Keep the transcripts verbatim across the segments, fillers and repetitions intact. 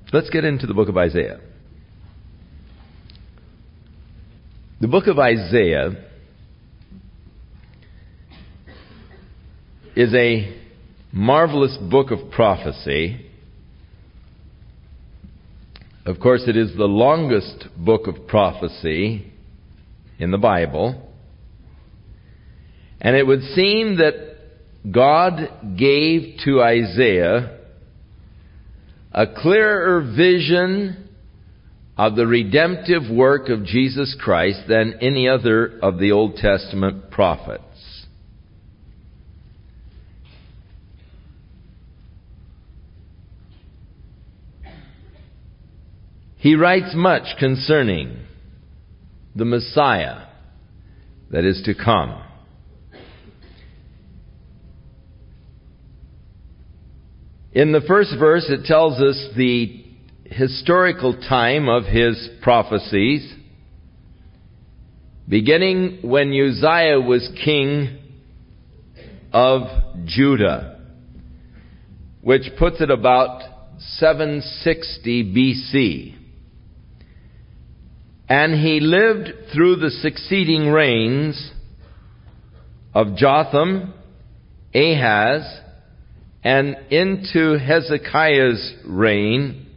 let's get into the book of Isaiah. The book of Isaiah is a marvelous book of prophecy. Of course, it is the longest book of prophecy in the Bible. And it would seem that God gave to Isaiah a clearer vision of the redemptive work of Jesus Christ than any other of the Old Testament prophets. He writes much concerning the Messiah that is to come. In the first verse, it tells us the historical time of his prophecies, beginning when Uzziah was king of Judah, which puts it about seven sixty B C. And he lived through the succeeding reigns of Jotham, Ahaz, and into Hezekiah's reign.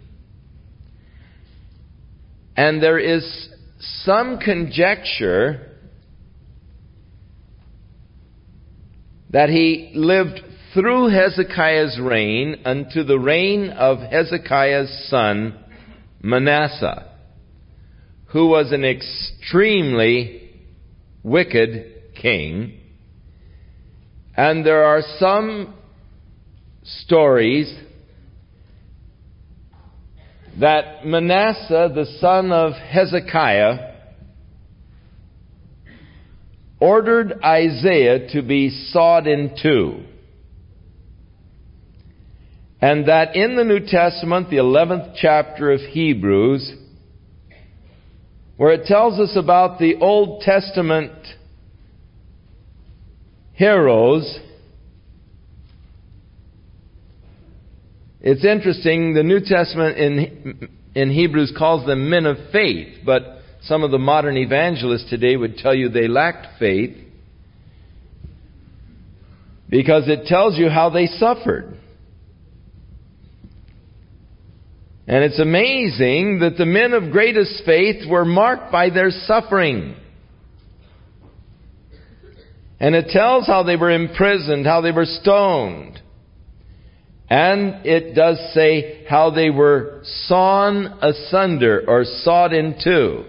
And there is some conjecture that he lived through Hezekiah's reign unto the reign of Hezekiah's son Manasseh, who was an extremely wicked king. And there are some stories that Manasseh, the son of Hezekiah, ordered Isaiah to be sawed in two. And that in the New Testament, the eleventh chapter of Hebrews, where it tells us about the Old Testament heroes, it's interesting, the New Testament in, in Hebrews calls them men of faith, but some of the modern evangelists today would tell you they lacked faith because it tells you how they suffered. And it's amazing that the men of greatest faith were marked by their suffering. And it tells how they were imprisoned, how they were stoned. And it does say how they were sawn asunder or sawed in two.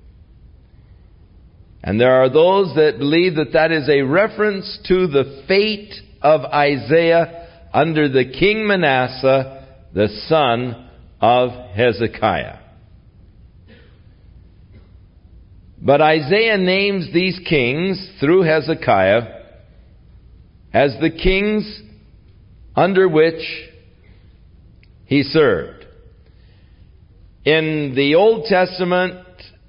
And there are those that believe that that is a reference to the fate of Isaiah under the king Manasseh, the son of Hezekiah. But Isaiah names these kings through Hezekiah as the kings under which he served. In the Old Testament,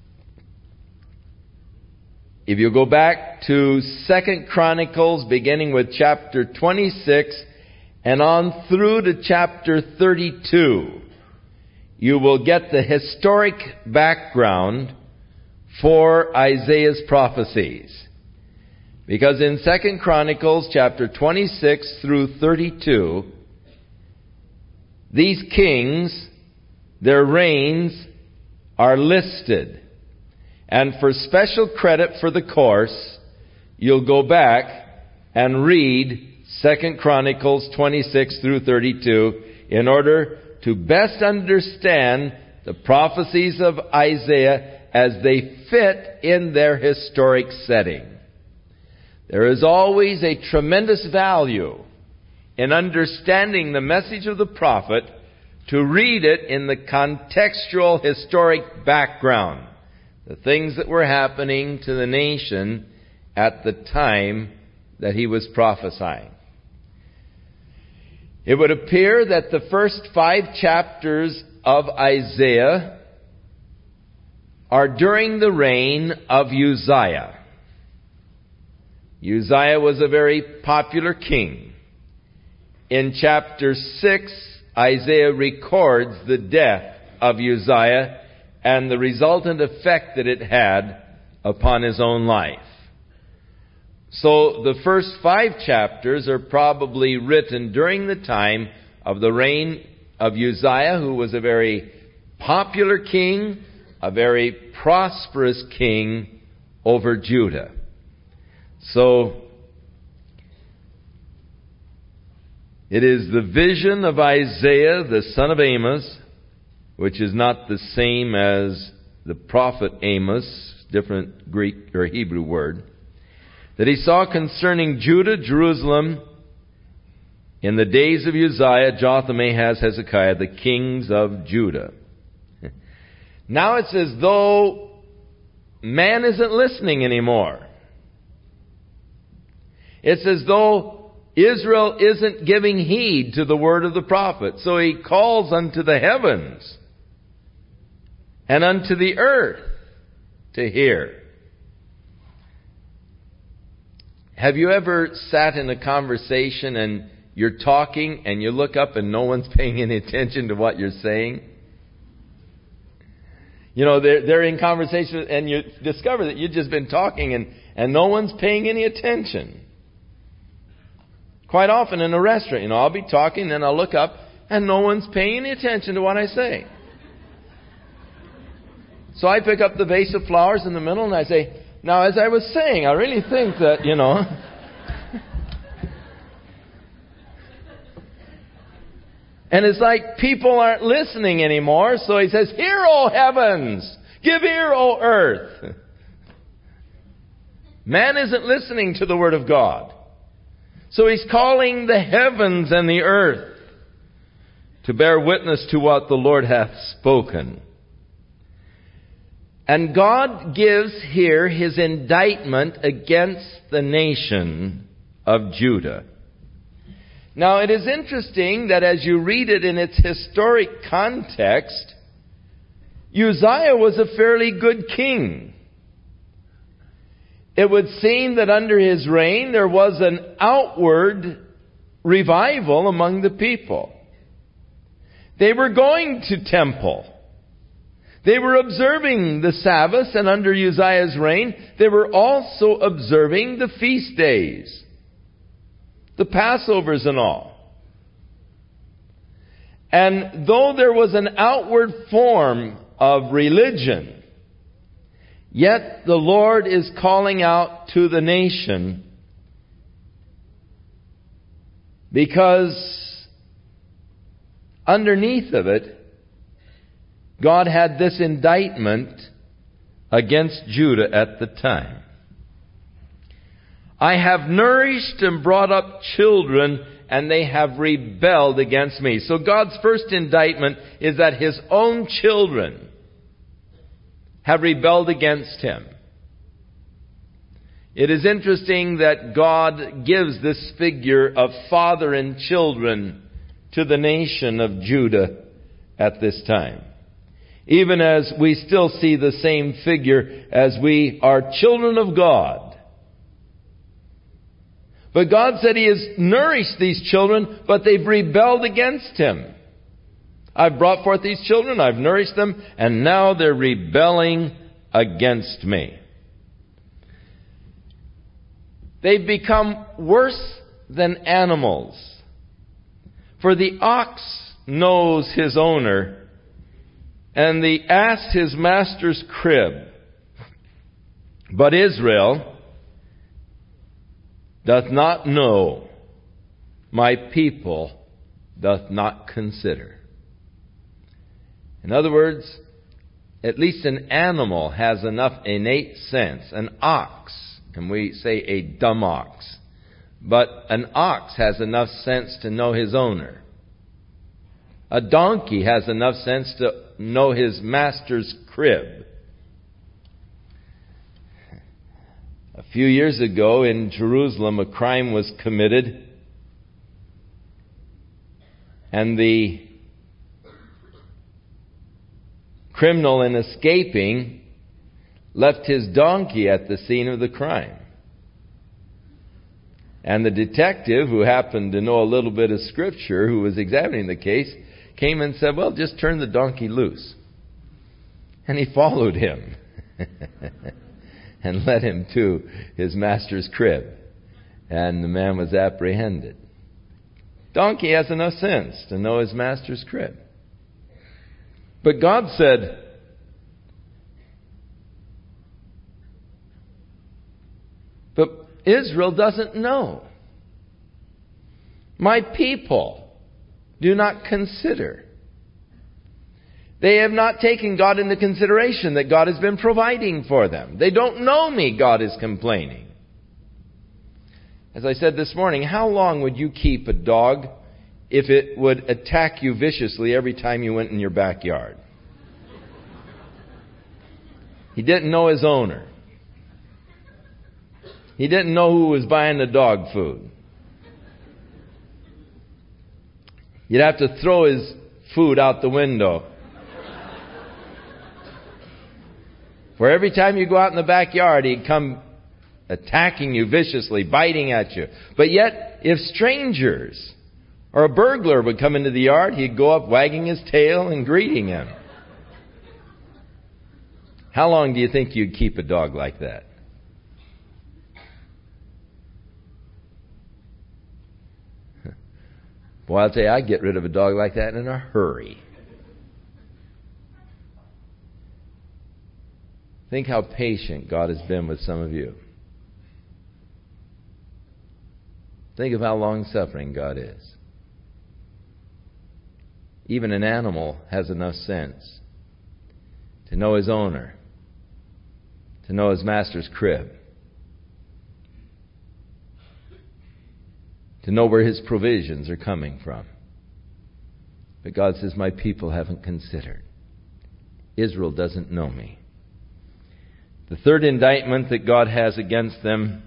if you go back to Second Chronicles, beginning with chapter twenty-six and on through to chapter thirty-two, you will get the historic background for Isaiah's prophecies. Because in Second Chronicles chapter twenty-six through thirty-two, these kings, their reigns are listed. And for special credit for the course, you'll go back and read Second Chronicles twenty-six through thirty-two in order to best understand the prophecies of Isaiah as they fit in their historic setting. There is always a tremendous value in understanding the message of the prophet to read it in the contextual historic background, the things that were happening to the nation at the time that he was prophesying. It would appear that the first five chapters of Isaiah are during the reign of Uzziah. Uzziah was a very popular king. In chapter six Isaiah records the death of Uzziah and the resultant effect that it had upon his own life. So the first five chapters are probably written during the time of the reign of Uzziah, who was a very popular king, a very prosperous king over Judah. So it is the vision of Isaiah, the son of Amos, which is not the same as the prophet Amos, different Greek or Hebrew word, that he saw concerning Judah, Jerusalem, in the days of Uzziah, Jotham, Ahaz, Hezekiah, the kings of Judah. Now it's as though man isn't listening anymore. It's as though Israel isn't giving heed to the word of the prophet. So he calls unto the heavens and unto the earth to hear. Have you ever sat in a conversation and you're talking and you look up and no one's paying any attention to what you're saying? You know, they're, they're in conversation and you discover that you've just been talking and, and no one's paying any attention. Quite often in a restaurant, you know, I'll be talking, then I'll look up, and no one's paying any attention to what I say. So I pick up the vase of flowers in the middle, and I say, now, as I was saying, I really think that, you know... And it's like people aren't listening anymore, so he says, hear, O heavens! Give ear, O earth! Man isn't listening to the Word of God. So he's calling the heavens and the earth to bear witness to what the Lord hath spoken. And God gives here His indictment against the nation of Judah. Now it is interesting that as you read it in its historic context, Uzziah was a fairly good king. It would seem that under his reign there was an outward revival among the people. They were going to temple. They were observing the Sabbath, and under Uzziah's reign, they were also observing the feast days, the Passovers and all. And though there was an outward form of religion, yet the Lord is calling out to the nation because underneath of it, God had this indictment against Judah at the time. I have nourished and brought up children, and they have rebelled against me. So God's first indictment is that His own children have rebelled against Him. It is interesting that God gives this figure of father and children to the nation of Judah at this time. Even as we still see the same figure as we are children of God. But God said He has nourished these children, but they've rebelled against Him. I've brought forth these children, I've nourished them, and now they're rebelling against me. They've become worse than animals. For the ox knows his owner, and the ass his master's crib. But Israel doth not know, my people doth not consider. In other words, at least an animal has enough innate sense. An ox, and we say a dumb ox, but an ox has enough sense to know his owner. A donkey has enough sense to know his master's crib. A few years ago in Jerusalem, a crime was committed, and the criminal, in escaping, left his donkey at the scene of the crime. And the detective, who happened to know a little bit of Scripture, who was examining the case, came and said, well, just turn the donkey loose. And he followed him and led him to his master's crib. And the man was apprehended. Donkey has enough sense to know his master's crib. But God said, but Israel doesn't know. My people do not consider. They have not taken God into consideration that God has been providing for them. They don't know me, God is complaining. As I said this morning, how long would you keep a dog if it would attack you viciously every time you went in your backyard? He didn't know his owner. He didn't know who was buying the dog food. You'd have to throw his food out the window. For every time you go out in the backyard, he'd come attacking you viciously, biting at you. But yet, if strangers or a burglar would come into the yard, he'd go up wagging his tail and greeting him. How long do you think you'd keep a dog like that? Boy, I'll tell you, I'd get rid of a dog like that in a hurry. Think how patient God has been with some of you. Think of how long-suffering God is. Even an animal has enough sense to know his owner, to know his master's crib, to know where his provisions are coming from. But God says, my people haven't considered. Israel doesn't know me. The third indictment that God has against them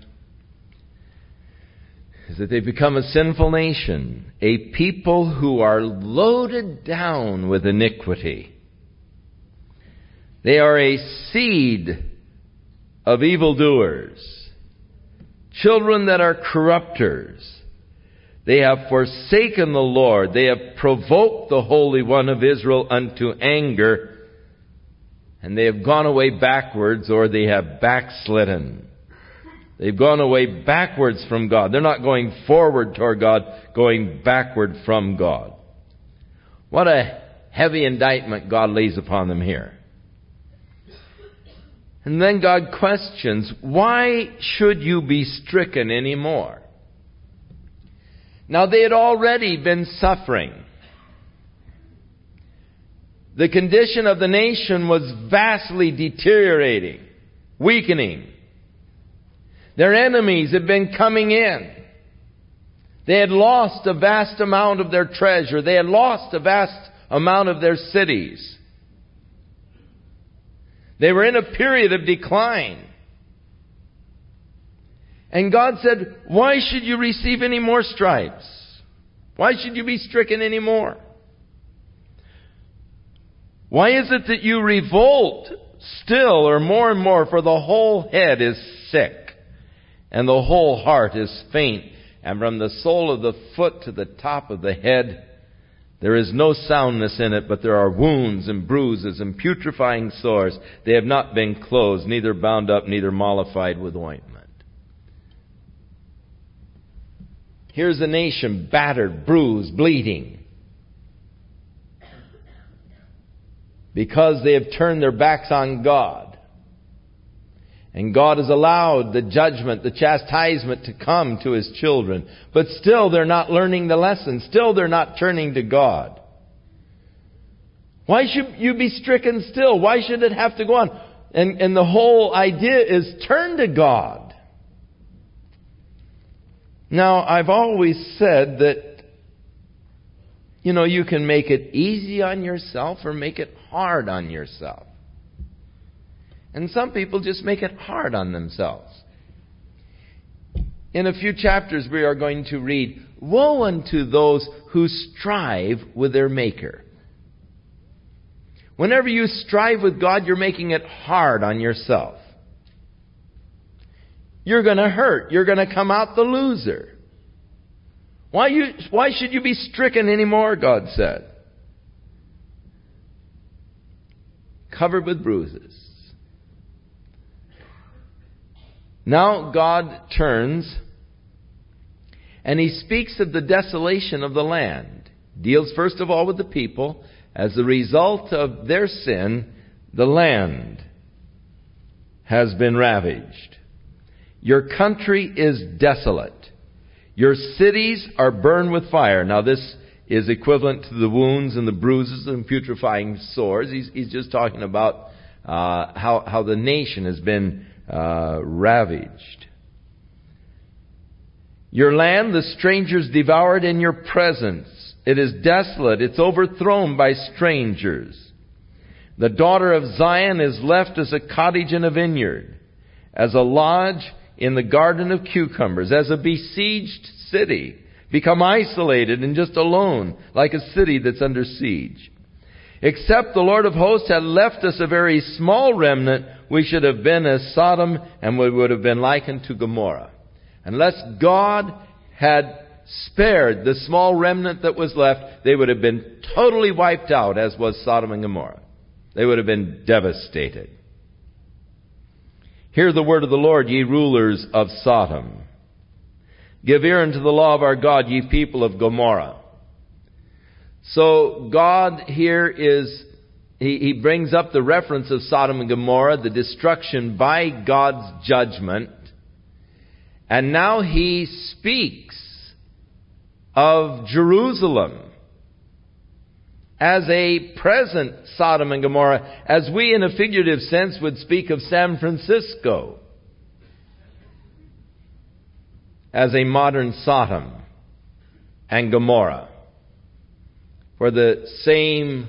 is that they've become a sinful nation, a people who are loaded down with iniquity. They are a seed of evildoers, children that are corrupters. They have forsaken the Lord. They have provoked the Holy One of Israel unto anger, and they have gone away backwards, or they have backslidden. They've gone away backwards from God. They're not going forward toward God, going backward from God. What a heavy indictment God lays upon them here. And then God questions, why should you be stricken anymore? Now, they had already been suffering. The condition of the nation was vastly deteriorating, weakening. Their enemies had been coming in. They had lost a vast amount of their treasure. They had lost a vast amount of their cities. They were in a period of decline. And God said, why should you receive any more stripes? Why should you be stricken any more? Why is it that you revolt still or more and more? For the whole head is sick, and the whole heart is faint. And from the sole of the foot to the top of the head, there is no soundness in it, but there are wounds and bruises and putrefying sores. They have not been closed, neither bound up, neither mollified with ointment. Here's a nation battered, bruised, bleeding, because they have turned their backs on God. And God has allowed the judgment, the chastisement to come to His children. But still they're not learning the lesson. Still they're not turning to God. Why should you be stricken still? Why should it have to go on? And, and the whole idea is turn to God. Now, I've always said that, you know, you can make it easy on yourself or make it hard on yourself. And some people just make it hard on themselves. In a few chapters we are going to read, woe unto those who strive with their Maker. Whenever you strive with God, you're making it hard on yourself. you're going to hurt. You're going to come out the loser. Why you, why should you be stricken anymore, God said? Covered with bruises. Now God turns and He speaks of the desolation of the land. Deals first of all with the people. As a result of their sin, the land has been ravaged. Your country is desolate. Your cities are burned with fire. Now this is equivalent to the wounds and the bruises and putrefying sores. He's, he's just talking about uh, how, how the nation has been uh, ravaged. Your land, the strangers devoured in your presence. It is desolate. It's overthrown by strangers. The daughter of Zion is left as a cottage in a vineyard, as a lodge in the garden of cucumbers, as a besieged city, become isolated and just alone, like a city that's under siege. Except the Lord of hosts had left us a very small remnant, we should have been as Sodom, and we would have been likened to Gomorrah. Unless God had spared the small remnant that was left, they would have been totally wiped out, as was Sodom and Gomorrah. They would have been devastated. Hear the word of the Lord, ye rulers of Sodom. Give ear unto the law of our God, ye people of Gomorrah. So God here is, he, he brings up the reference of Sodom and Gomorrah, the destruction by God's judgment. And now He speaks of Jerusalem as a present Sodom and Gomorrah, as we in a figurative sense would speak of San Francisco as a modern Sodom and Gomorrah. For the same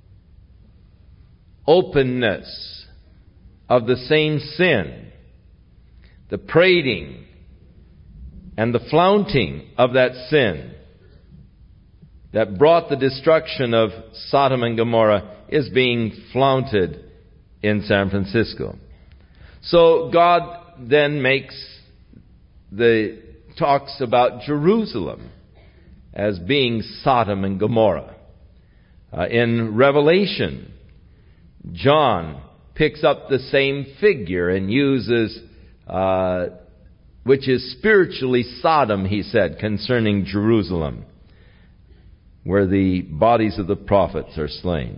openness of the same sin, the prating and the flaunting of that sin that brought the destruction of Sodom and Gomorrah is being flaunted in San Francisco. So God then makes the talks about Jerusalem as being Sodom and Gomorrah. Uh, in Revelation, John picks up the same figure and uses, uh, which is spiritually Sodom, he said, concerning Jerusalem, where the bodies of the prophets are slain.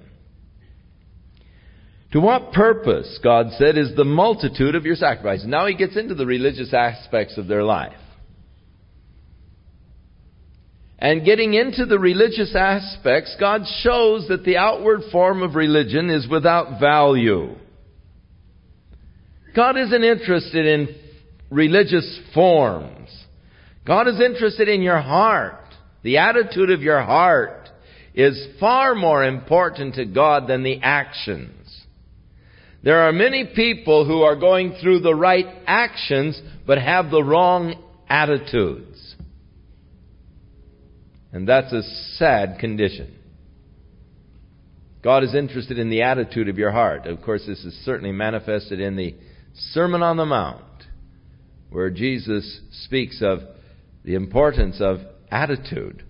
To what purpose, God said, is the multitude of your sacrifices? Now he gets into the religious aspects of their life. And getting into the religious aspects, God shows that the outward form of religion is without value. God isn't interested in religious forms. God is interested in your heart. The attitude of your heart is far more important to God than the actions. There are many people who are going through the right actions but have the wrong attitudes. And that's a sad condition. God is interested in the attitude of your heart. Of course, this is certainly manifested in the Sermon on the Mount, where Jesus speaks of the importance of attitude.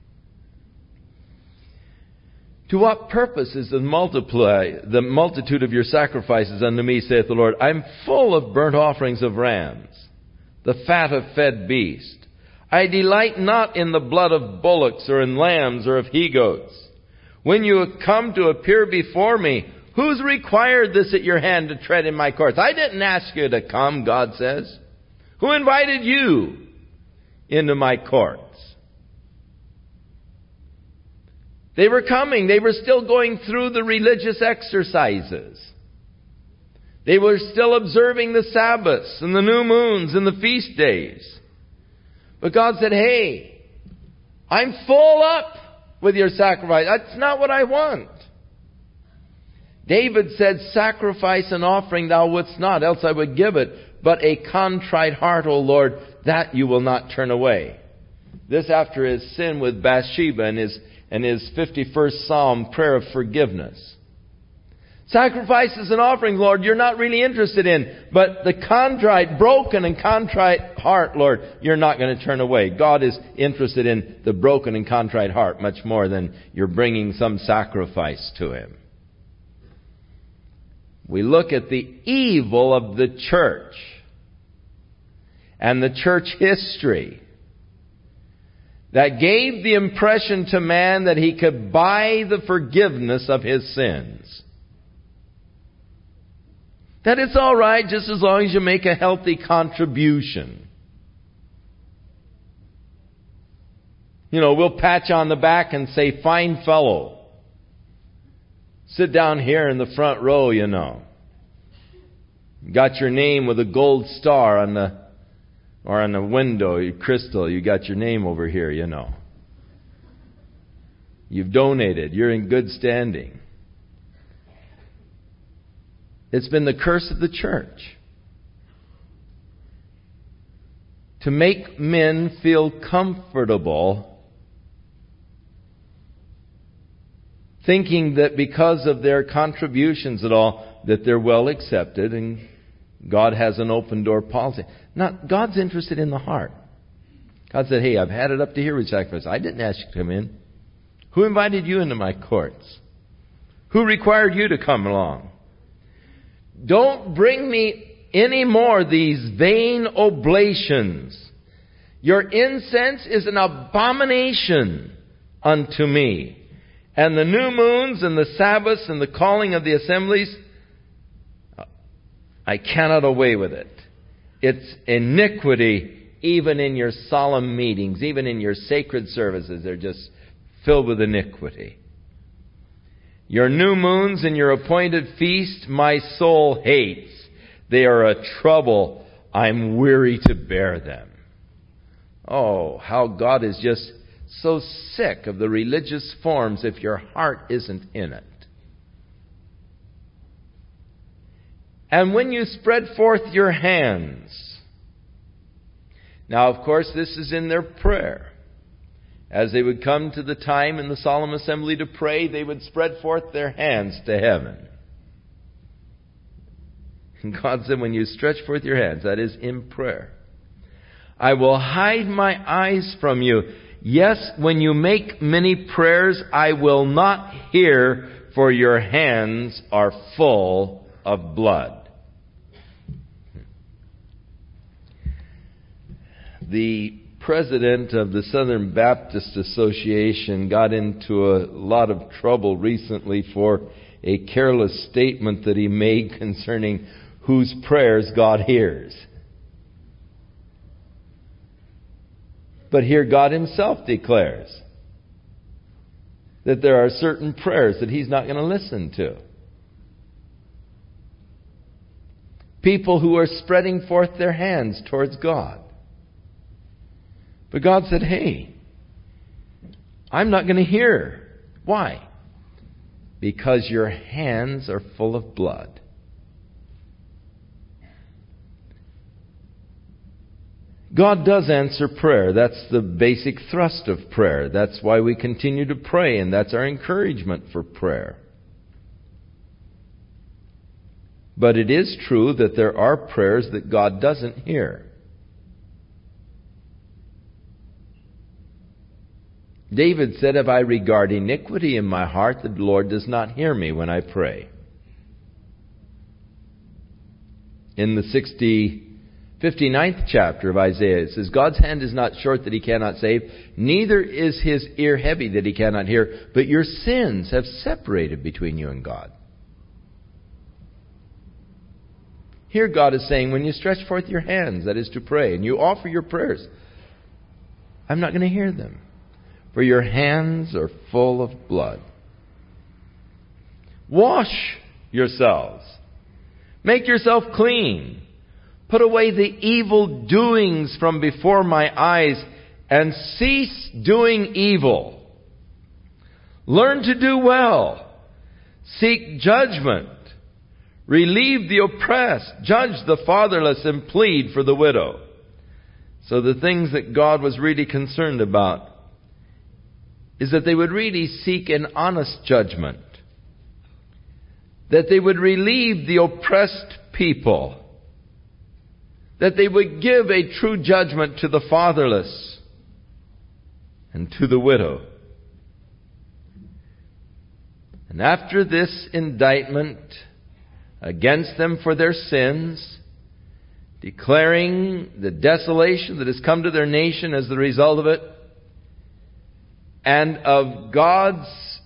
To what purpose is the multiply the multitude of your sacrifices unto me, saith the Lord? I am full of burnt offerings of rams, the fat of fed beasts. I delight not in the blood of bullocks or in lambs or of he-goats. When you come to appear before me, who's required this at your hand to tread in my courts? I didn't ask you to come, God says. Who invited you into my courts? They were coming. They were still going through the religious exercises. They were still observing the Sabbaths and the new moons and the feast days. But God said, hey, I'm full up with your sacrifice. That's not what I want. David said, sacrifice and offering thou wouldst not, else I would give it. But a contrite heart, O Lord, that you will not turn away. This after his sin with Bathsheba and his, and his fifty-first Psalm prayer of forgiveness. Sacrifices and offerings, Lord, you're not really interested in. But the contrite, broken and contrite heart, Lord, you're not going to turn away. God is interested in the broken and contrite heart much more than you're bringing some sacrifice to Him. We look at the evil of the church and the church history that gave the impression to man that he could buy the forgiveness of his sins. That it's all right just as long as you make a healthy contribution. You know, we'll patch on the back and say, fine fellow. Sit down here in the front row, you know. Got your name with a gold star on the, or on the window, your crystal, you got your name over here, you know. You've donated. You're in good standing. It's been the curse of the church to make men feel comfortable, thinking that because of their contributions and all, that they're well accepted and God has an open door policy. Not, God's interested in the heart. God said, hey, I've had it up to here with sacrifice. I didn't ask you to come in. Who invited you into my courts? Who required you to come along? Don't bring me any more these vain oblations. Your incense is an abomination unto me. And the new moons and the Sabbaths and the calling of the assemblies, I cannot away with it. It's iniquity even in your solemn meetings, even in your sacred services. They're just filled with iniquity. Your new moons and your appointed feast, my soul hates. They are a trouble. I'm weary to bear them. Oh, how God is just so sick of the religious forms if your heart isn't in it. And when you spread forth your hands. Now, of course, this is in their prayer. As they would come to the time in the solemn assembly to pray, they would spread forth their hands to heaven. And God said, when you stretch forth your hands, that is in prayer, I will hide my eyes from you. Yes, when you make many prayers, I will not hear, for your hands are full of blood. The president of the Southern Baptist Association got into a lot of trouble recently for a careless statement that he made concerning whose prayers God hears. But here God Himself declares that there are certain prayers that He's not going to listen to. People who are spreading forth their hands towards God. But God said, hey, I'm not going to hear. Why? Because your hands are full of blood. God does answer prayer. That's the basic thrust of prayer. That's why we continue to pray, and that's our encouragement for prayer. But it is true that there are prayers that God doesn't hear. David said, if I regard iniquity in my heart, the Lord does not hear me when I pray. In the sixty, fifty-ninth chapter of Isaiah, it says, God's hand is not short that He cannot save, neither is His ear heavy that He cannot hear, but your sins have separated between you and God. Here God is saying, when you stretch forth your hands, that is to pray, and you offer your prayers, I'm not going to hear them. For your hands are full of blood. Wash yourselves. Make yourself clean. Put away the evil doings from before my eyes and cease doing evil. Learn to do well. Seek judgment. Relieve the oppressed. Judge the fatherless and plead for the widow. So the things that God was really concerned about is that they would really seek an honest judgment. that they would relieve the oppressed people, that they would give a true judgment to the fatherless and to the widow. And after this indictment against them for their sins, declaring the desolation that has come to their nation as the result of it, and of God's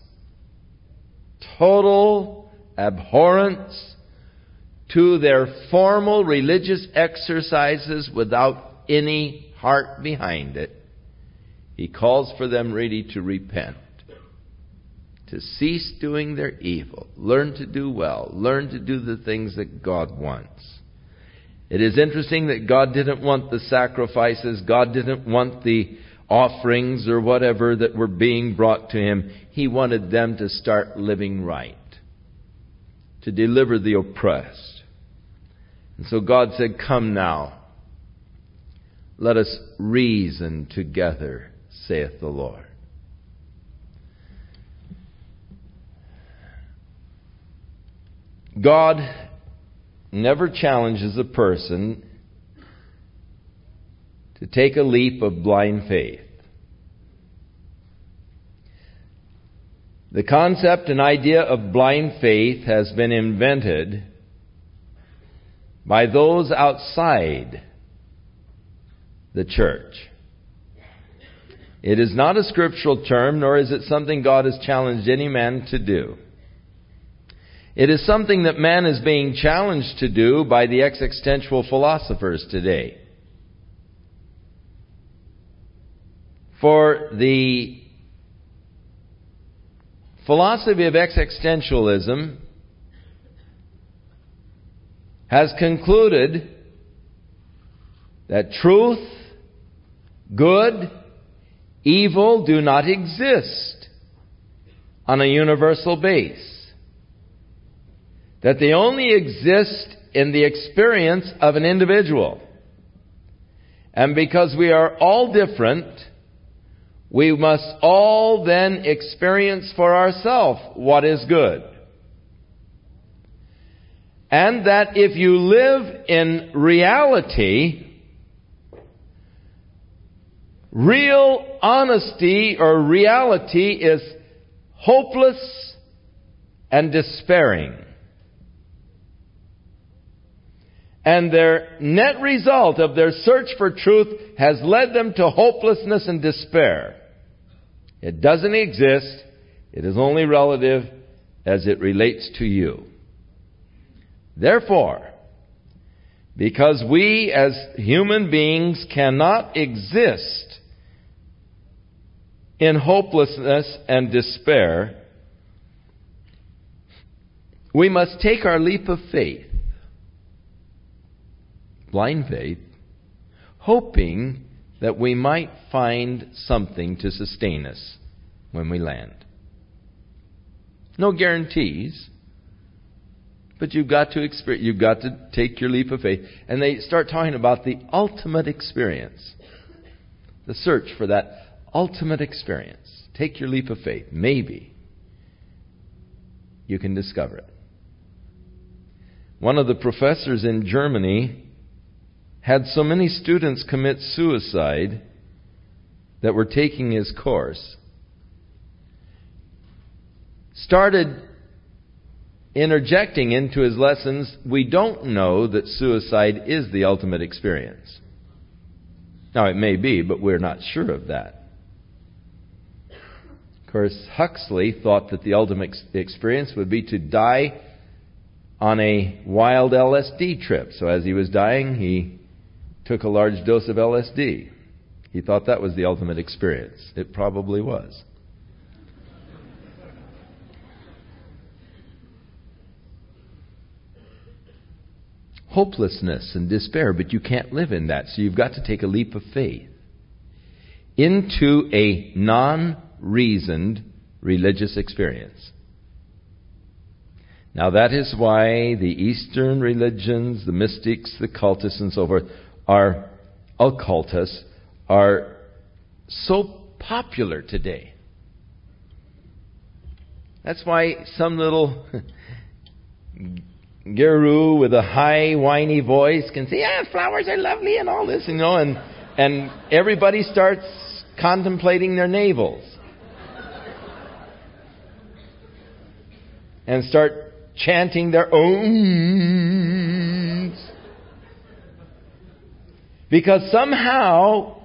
total abhorrence to their formal religious exercises without any heart behind it, He calls for them really to repent, to cease doing their evil, learn to do well, learn to do the things that God wants. It is interesting that God didn't want the sacrifices, God didn't want the offerings or whatever that were being brought to Him. He wanted them to start living right, to deliver the oppressed. And so God said, "Come now, let us reason together, saith the Lord." God never challenges a person to take a leap of blind faith. The concept and idea of blind faith has been invented by those outside the church. It is not a scriptural term, nor is it something God has challenged any man to do. It is something that man is being challenged to do by the existential philosophers today. For the philosophy of existentialism has concluded that truth, good, evil do not exist on a universal base. That they only exist in the experience of an individual. And because we are all different, we must all then experience for ourselves what is good. And that if you live in reality, real honesty or reality is hopeless and despairing. And their net result of their search for truth has led them to hopelessness and despair. It doesn't exist. It is only relative as it relates to you. Therefore, because we as human beings cannot exist in hopelessness and despair, we must take our leap of faith, blind faith, hoping that we might find something to sustain us when we land. No guarantees, but you've got to experience, you've got to take your leap of faith. And they start talking about the ultimate experience, the search for that ultimate experience. Take your leap of faith. Maybe you can discover it. One of the professors in Germany had so many students commit suicide that were taking his course, started interjecting into his lessons, we don't know that suicide is the ultimate experience. Now, it may be, but we're not sure of that. Of course, Huxley thought that the ultimate experience would be to die on a wild L S D trip. So as he was dying, he took a large dose of L S D. He thought that was the ultimate experience. It probably was. Hopelessness and despair, but you can't live in that. So you've got to take a leap of faith into a non-reasoned religious experience. Now that is why the Eastern religions, the mystics, the cultists and so forth, are occultists, are so popular today. That's why some little guru with a high, whiny voice can say, yeah, flowers are lovely and all this, you know, and, and everybody starts contemplating their navels. And start chanting their owns. Because somehow,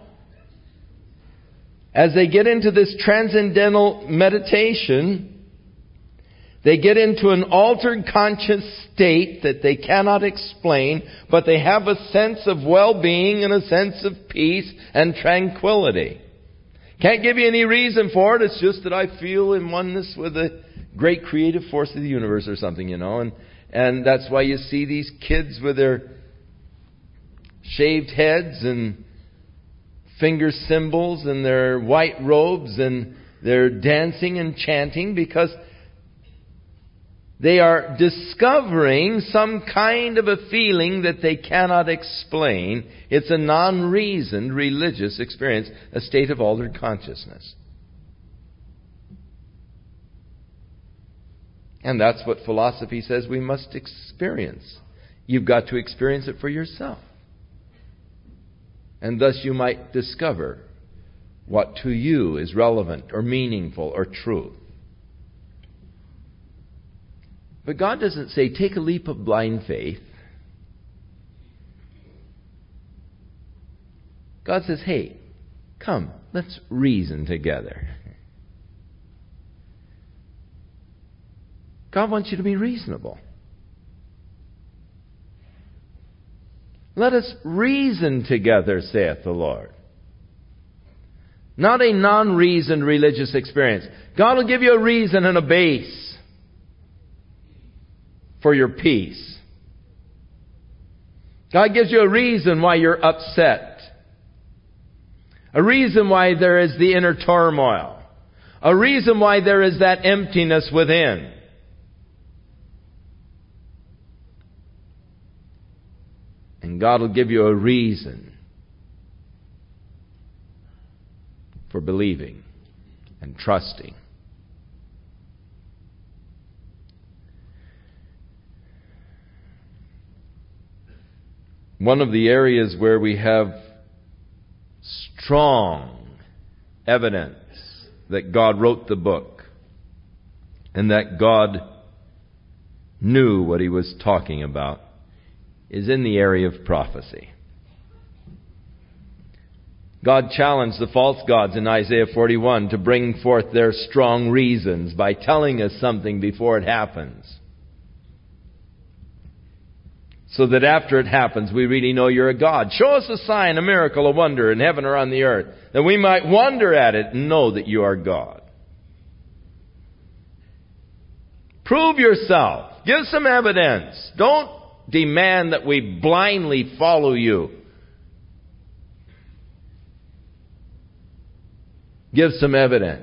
as they get into this transcendental meditation, they get into an altered conscious state that they cannot explain, but they have a sense of well-being and a sense of peace and tranquility. Can't give you any reason for it. It's just that I feel in oneness with the great creative force of the universe or something, you know. And, and that's why you see these kids with their shaved heads and finger cymbals and their white robes, and they're dancing and chanting because they are discovering some kind of a feeling that they cannot explain. It's a non-reasoned religious experience, a state of altered consciousness. And that's what philosophy says we must experience. You've got to experience it for yourself. And thus you might discover what to you is relevant or meaningful or truth. But God doesn't say, take a leap of blind faith. God says, hey, come, let's reason together. God wants you to be reasonable. Let us reason together, saith the Lord. Not a non-reasoned religious experience. God will give you a reason and a base for your peace. God gives you a reason why you're upset. A reason why there is the inner turmoil. A reason why there is that emptiness within. And God will give you a reason for believing and trusting. One of the areas where we have strong evidence that God wrote the book and that God knew what He was talking about is in the area of prophecy. God challenged the false gods in Isaiah forty-one to bring forth their strong reasons by telling us something before it happens. So that after it happens, we really know you're a God. Show us a sign, a miracle, a wonder in heaven or on the earth, that we might wonder at it and know that you are God. Prove yourself. Give some evidence. Don't demand that we blindly follow you. Give some evidence.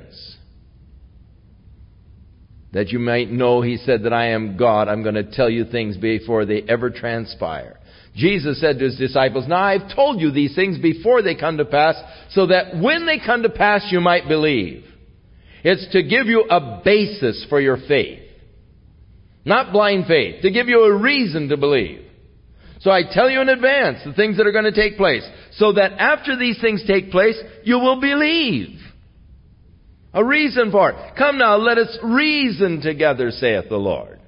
That you might know, He said, that I am God. I'm going to tell you things before they ever transpire. Jesus said to His disciples, now I've told you these things before they come to pass, so that when they come to pass you might believe. It's to give you a basis for your faith. Not blind faith. To give you a reason to believe. So I tell you in advance the things that are going to take place, so that after these things take place, you will believe. A reason for it. Come now, let us reason together, saith the Lord.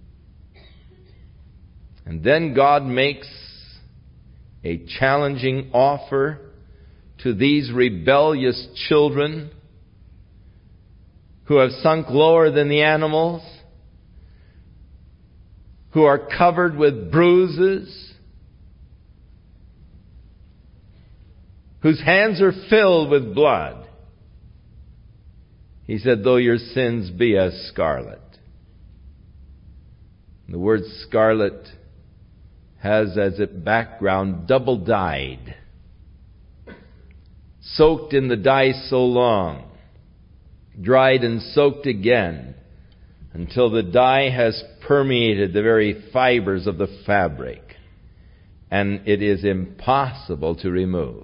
And then God makes a challenging offer to these rebellious children who have sunk lower than the animals, who are covered with bruises, whose hands are filled with blood. He said, though your sins be as scarlet. The word scarlet has as its background double dyed, soaked in the dye so long, dried and soaked again, until the dye has permeated the very fibers of the fabric, and it is impossible to remove.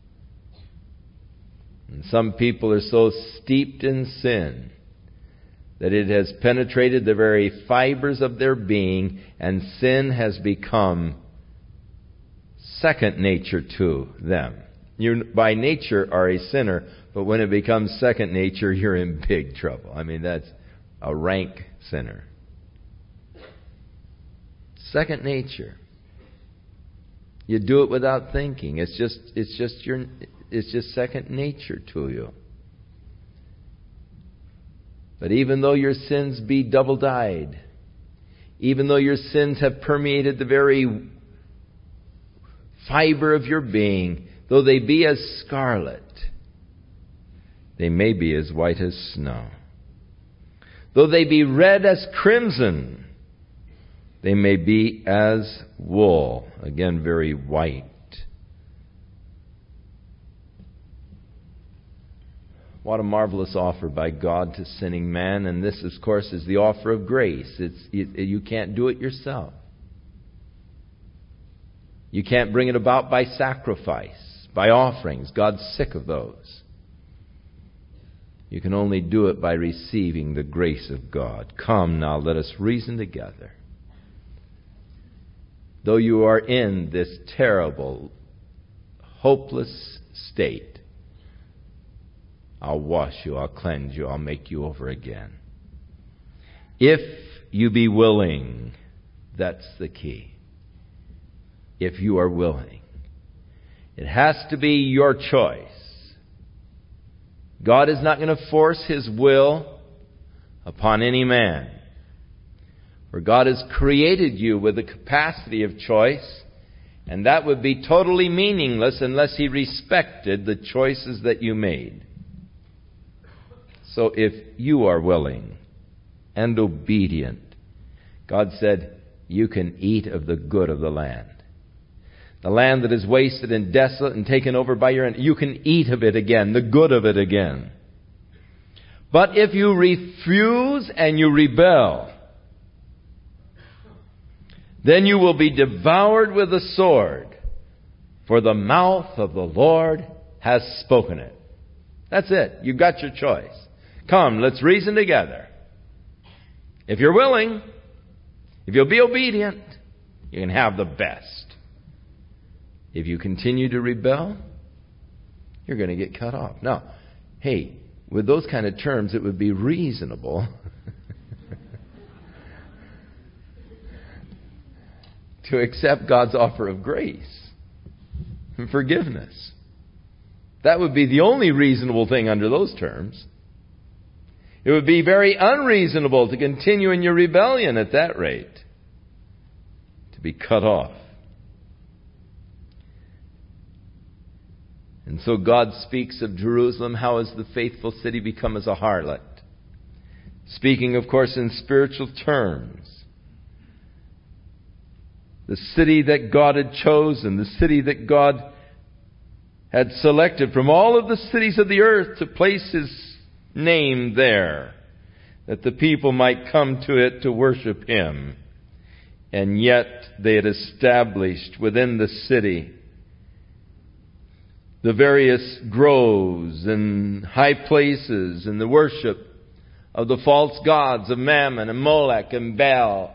And some people are so steeped in sin that it has penetrated the very fibers of their being, and sin has become second nature to them. You, by nature, are a sinner, but when it becomes second nature, you're in big trouble. I mean, that's a rank sinner. Second nature. You do it without thinking. It's just, it's just your, it's just second nature to you. But even though your sins be double-dyed, even though your sins have permeated the very fiber of your being, though they be as scarlet, they may be as white as snow. Though they be red as crimson, they may be as wool. Again, very white. What a marvelous offer by God to sinning man. And this, of course, is the offer of grace. It's, you, you can't do it yourself. You can't bring it about by sacrifice, by offerings. God's sick of those. You can only do it by receiving the grace of God. Come now, let us reason together. Though you are in this terrible, hopeless state, I'll wash you, I'll cleanse you, I'll make you over again. If you be willing, that's the key. If you are willing. It has to be your choice. God is not going to force His will upon any man. For God has created you with the capacity of choice, and that would be totally meaningless unless He respected the choices that you made. So if you are willing and obedient, God said, you can eat of the good of the land. The land that is wasted and desolate and taken over by your enemy, you can eat of it again, the good of it again. But if you refuse and you rebel, then you will be devoured with a sword, for the mouth of the Lord has spoken it. That's it. You've got your choice. Come, let's reason together. If you're willing, if you'll be obedient, you can have the best. If you continue to rebel, you're going to get cut off. Now, hey, with those kind of terms, it would be reasonable to accept God's offer of grace and forgiveness. That would be the only reasonable thing under those terms. It would be very unreasonable to continue in your rebellion at that rate, to be cut off. And so God speaks of Jerusalem. How has the faithful city become as a harlot? Speaking, of course, in spiritual terms. The city that God had chosen, the city that God had selected from all of the cities of the earth to place His name there, that the people might come to it to worship Him. And yet they had established within the city the various groves and high places and the worship of the false gods of Mammon and Molech and Baal.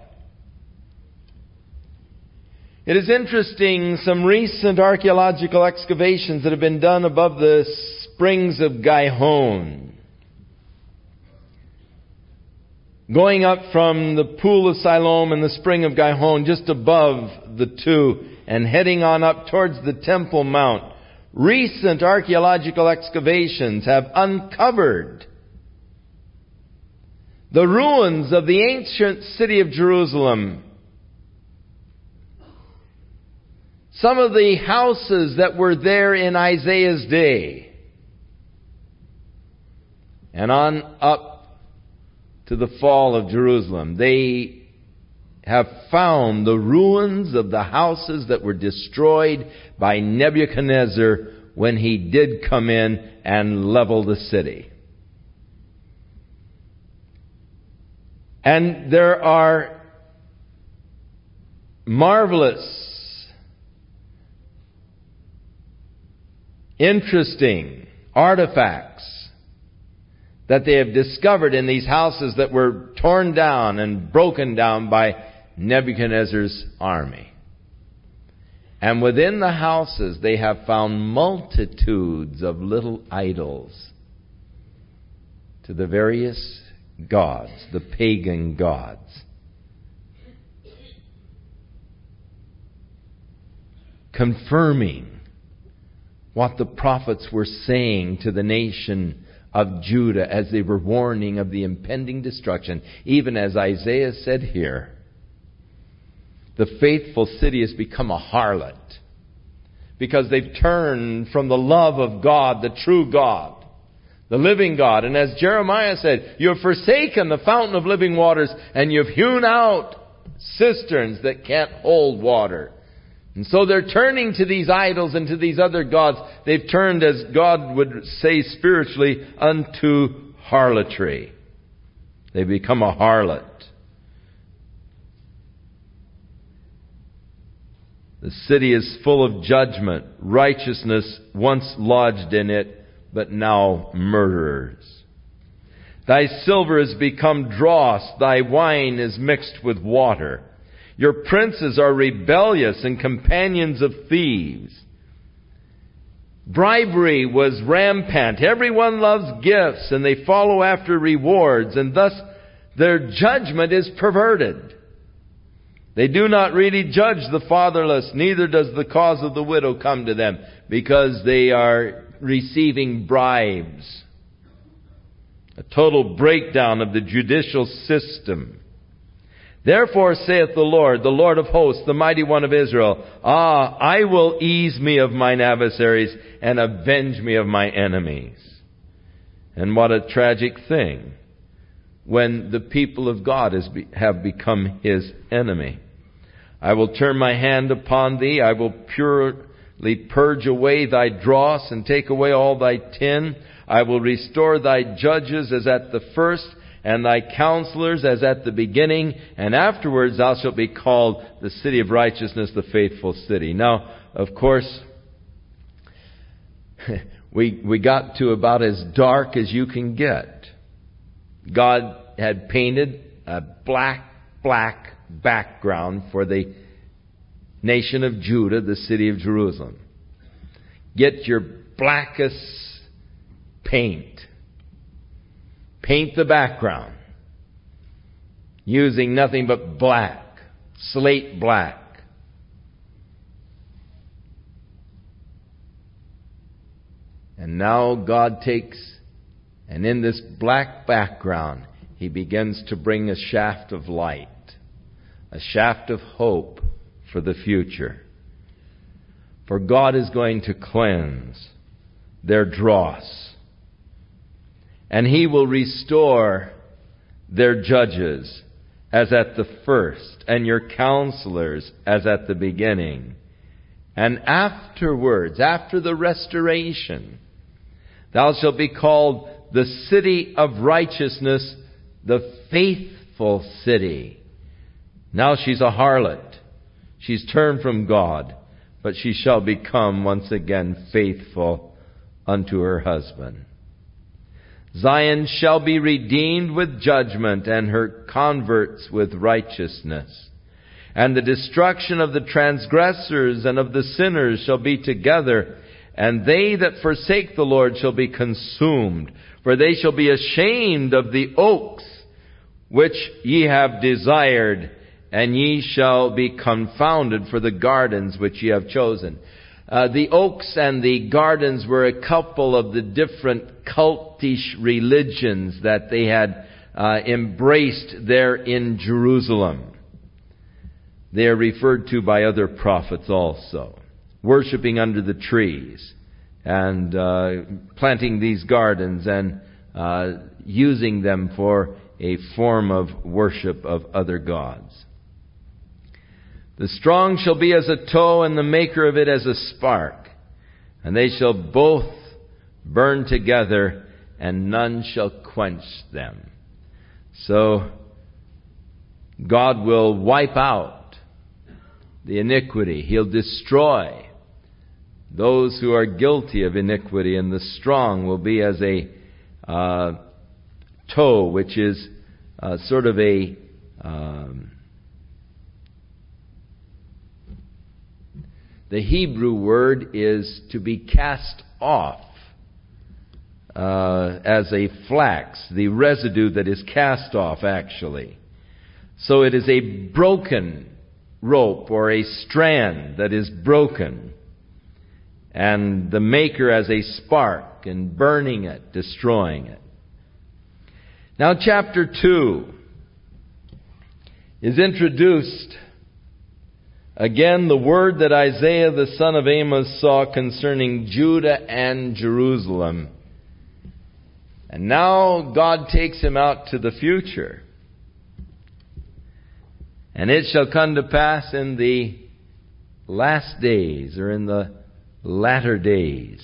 It is interesting, some recent archaeological excavations that have been done above the springs of Gihon. Going up from the pool of Siloam and the spring of Gihon, just above the two, and heading on up towards the Temple Mount. Recent archaeological excavations have uncovered the ruins of the ancient city of Jerusalem. Some of the houses that were there in Isaiah's day. And on up to the fall of Jerusalem, they have found the ruins of the houses that were destroyed by Nebuchadnezzar when he did come in and level the city. And there are marvelous, interesting artifacts that they have discovered in these houses that were torn down and broken down by Nebuchadnezzar's army. And within the houses they have found multitudes of little idols to the various gods, the pagan gods. Confirming what the prophets were saying to the nation of Judah as they were warning of the impending destruction. Even as Isaiah said here, the faithful city has become a harlot because they've turned from the love of God, the true God, the living God. And as Jeremiah said, you have forsaken the fountain of living waters, and you have hewn out cisterns that can't hold water. And so they're turning to these idols and to these other gods. They've turned, as God would say spiritually, unto harlotry. They become a harlot. The city is full of judgment, righteousness once lodged in it, but now murderers. Thy silver is become dross, thy wine is mixed with water. Your princes are rebellious and companions of thieves. Bribery was rampant. Everyone loves gifts, and they follow after rewards, and thus their judgment is perverted. They do not really judge the fatherless, neither does the cause of the widow come to them, because they are receiving bribes. A total breakdown of the judicial system. Therefore saith the Lord, the Lord of hosts, the mighty one of Israel, Ah, I will ease me of mine adversaries and avenge me of my enemies. And what a tragic thing when the people of God has be, have become His enemy. I will turn my hand upon thee. I will purely purge away thy dross and take away all thy tin. I will restore thy judges as at the first, and thy counselors as at the beginning, and afterwards thou shalt be called the city of righteousness, the faithful city. Now, of course, we we got to about as dark as you can get. God had painted a black, black background for the nation of Judah, the city of Jerusalem. Get your blackest paint. Paint the background using nothing but black, slate black. And now God takes, and in this black background, He begins to bring a shaft of light, a shaft of hope for the future. For God is going to cleanse their dross. And He will restore their judges as at the first, and your counselors as at the beginning. And afterwards, after the restoration, thou shalt be called the city of righteousness, the faithful city. Now she's a harlot. She's turned from God, but she shall become once again faithful unto her husband. Zion shall be redeemed with judgment, and her converts with righteousness. And the destruction of the transgressors and of the sinners shall be together, and they that forsake the Lord shall be consumed. For they shall be ashamed of the oaks which ye have desired, and ye shall be confounded for the gardens which ye have chosen. Uh, the oaks and the gardens were a couple of the different cultish religions that they had uh, embraced there in Jerusalem. They are referred to by other prophets also. Worshipping under the trees and uh, planting these gardens and uh, using them for a form of worship of other gods. The strong shall be as a tow, and the maker of it as a spark. And they shall both burn together, and none shall quench them. So, God will wipe out the iniquity. He'll destroy those who are guilty of iniquity, and the strong will be as a uh, toe, which is uh, sort of a um, the Hebrew word is to be cast off uh, as a flax, the residue that is cast off actually. So it is a broken rope or a strand that is broken, and the maker as a spark and burning it, destroying it. Now chapter two is introduced. Again, the word that Isaiah the son of Amos saw concerning Judah and Jerusalem. And now God takes him out to the future. And it shall come to pass in the last days, or in the latter days,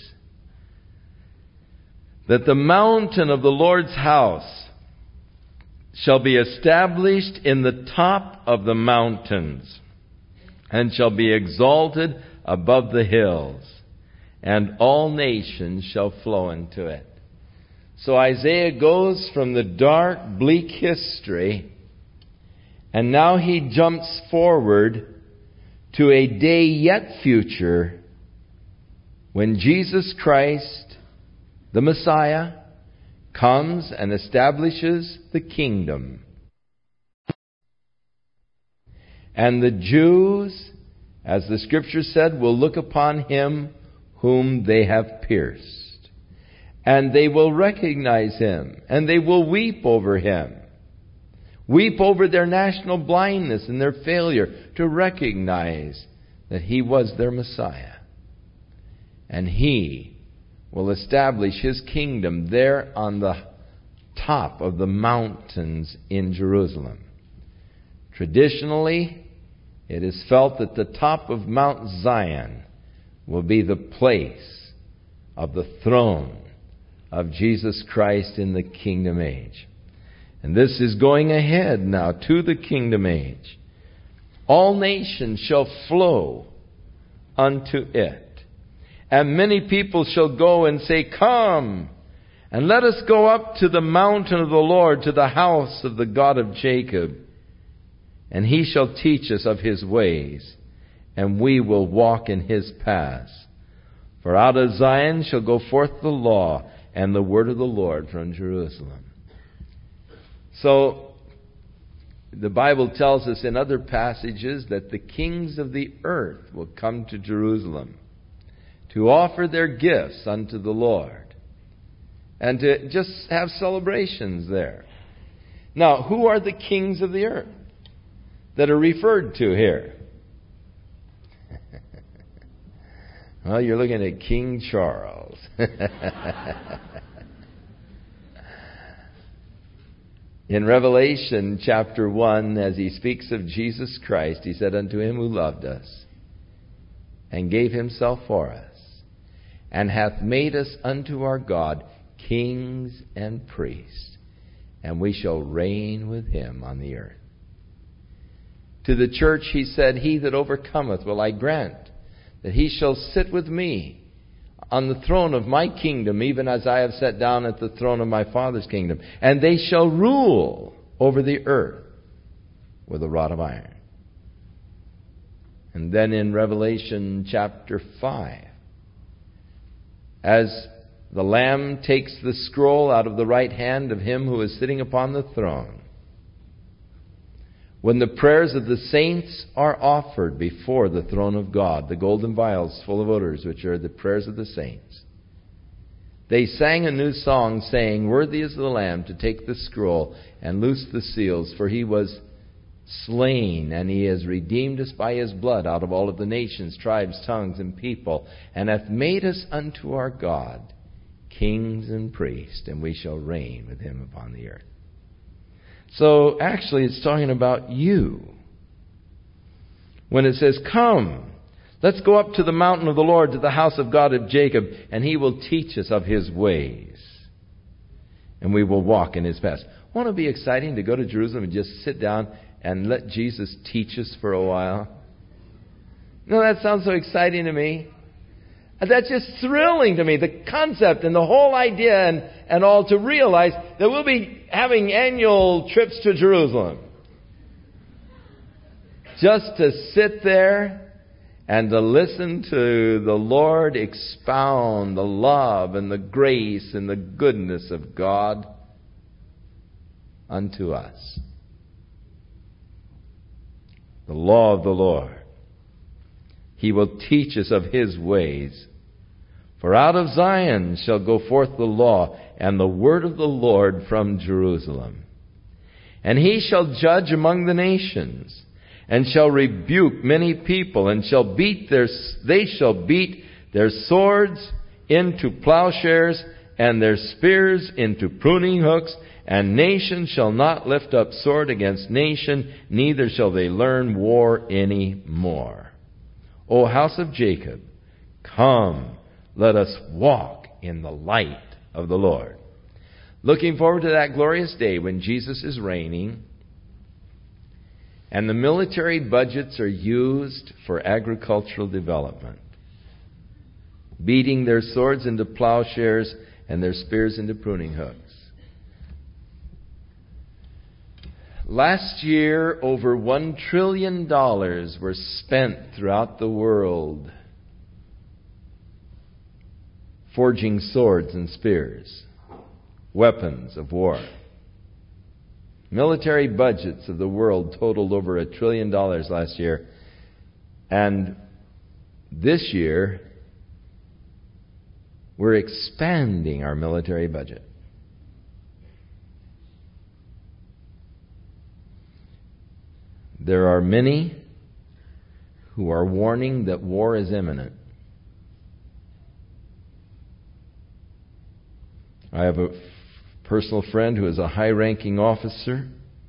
that the mountain of the Lord's house shall be established in the top of the mountains, and shall be exalted above the hills, and all nations shall flow into it. So Isaiah goes from the dark, bleak history, and now he jumps forward to a day yet future when Jesus Christ, the Messiah, comes and establishes the kingdom. And the Jews, as the Scripture said, will look upon him whom they have pierced. And they will recognize him, and they will weep over him. Weep over their national blindness and their failure to recognize that he was their Messiah. And he will establish his kingdom there on the top of the mountains in Jerusalem. Traditionally, it is felt that the top of Mount Zion will be the place of the throne of Jesus Christ in the kingdom age. And this is going ahead now to the kingdom age. All nations shall flow unto it. And many people shall go and say, "Come, and let us go up to the mountain of the Lord, to the house of the God of Jacob. And he shall teach us of his ways, and we will walk in his paths. For out of Zion shall go forth the law and the word of the Lord from Jerusalem." So, the Bible tells us in other passages that the kings of the earth will come to Jerusalem to offer their gifts unto the Lord and to just have celebrations there. Now, who are the kings of the earth that are referred to here? Well, you're looking at King Charles. In Revelation chapter one, as he speaks of Jesus Christ, he said, "Unto him who loved us, and gave himself for us, and hath made us unto our God kings and priests, and we shall reign with him on the earth." To the church he said, "He that overcometh will I grant that he shall sit with me on the throne of my kingdom, even as I have sat down at the throne of my Father's kingdom. And they shall rule over the earth with a rod of iron." And then in Revelation chapter five, as the Lamb takes the scroll out of the right hand of him who is sitting upon the throne, when the prayers of the saints are offered before the throne of God, the golden vials full of odors, which are the prayers of the saints, they sang a new song, saying, "Worthy is the Lamb to take the scroll and loose the seals, for he was slain, and he has redeemed us by his blood out of all of the nations, tribes, tongues, and people, and hath made us unto our God kings and priests, and we shall reign with him upon the earth." So actually it's talking about you. When it says, "Come, let's go up to the mountain of the Lord, to the house of God of Jacob, and he will teach us of his ways, and we will walk in his paths." Won't it be exciting to go to Jerusalem and just sit down and let Jesus teach us for a while? No, that sounds so exciting to me. That's just thrilling to me, the concept and the whole idea and, and all, to realize that we'll be having annual trips to Jerusalem. Just to sit there and to listen to the Lord expound the love and the grace and the goodness of God unto us. The law of the Lord. He will teach us of His ways. For out of Zion shall go forth the law and the word of the Lord from Jerusalem. And He shall judge among the nations, and shall rebuke many people, and shall beat their, they shall beat their swords into plowshares, and their spears into pruning hooks, and nation shall not lift up sword against nation, neither shall they learn war any more. O house of Jacob, come, let us walk in the light of the Lord. Looking forward to that glorious day when Jesus is reigning and the military budgets are used for agricultural development, beating their swords into plowshares and their spears into pruning hooks. Last year, over one trillion dollars were spent throughout the world forging swords and spears, weapons of war. Military budgets of the world totaled over a trillion dollars last year. And this year, we're expanding our military budget. There are many who are warning that war is imminent. I have a personal friend who is a high-ranking officer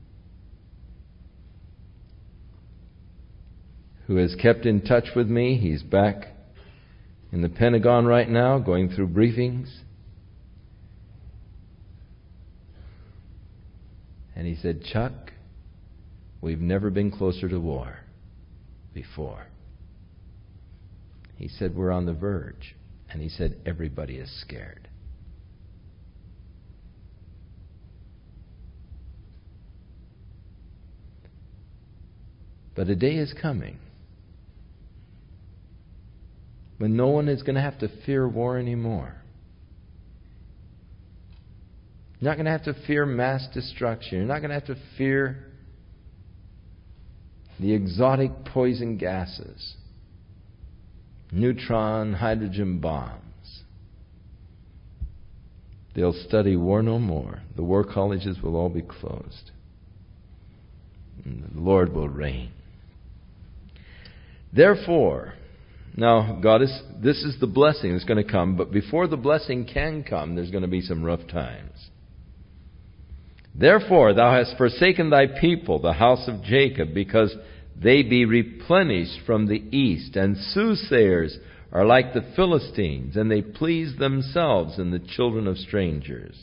who has kept in touch with me. He's back in the Pentagon right now, going through briefings. And he said, Chuck, we've never been closer to war before. He said, we're on the verge. And he said, everybody is scared. But a day is coming when no one is going to have to fear war anymore. You're not going to have to fear mass destruction. You're not going to have to fear the exotic poison gases, neutron, hydrogen bombs. They'll study war no more. The war colleges will all be closed. And the Lord will reign. Therefore, now God is, this is the blessing that's going to come, but before the blessing can come, there's going to be some rough times. Therefore, thou hast forsaken thy people, the house of Jacob, because they be replenished from the east, and soothsayers are like the Philistines, and they please themselves in the children of strangers.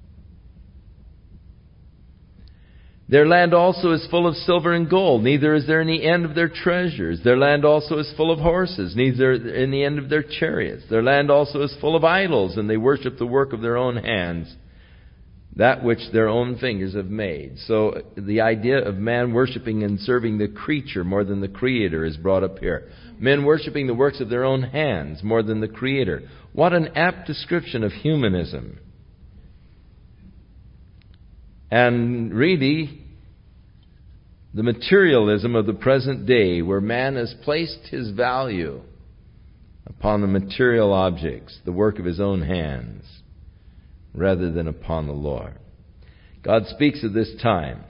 Their land also is full of silver and gold, neither is there any end of their treasures. Their land also is full of horses, neither any end of their chariots. Their land also is full of idols, and they worship the work of their own hands, that which their own fingers have made. So the idea of man worshiping and serving the creature more than the Creator is brought up here. Men worshiping the works of their own hands more than the Creator. What an apt description of humanism. And really, the materialism of the present day, where man has placed his value upon the material objects, the work of his own hands, rather than upon the Lord. God speaks of this time.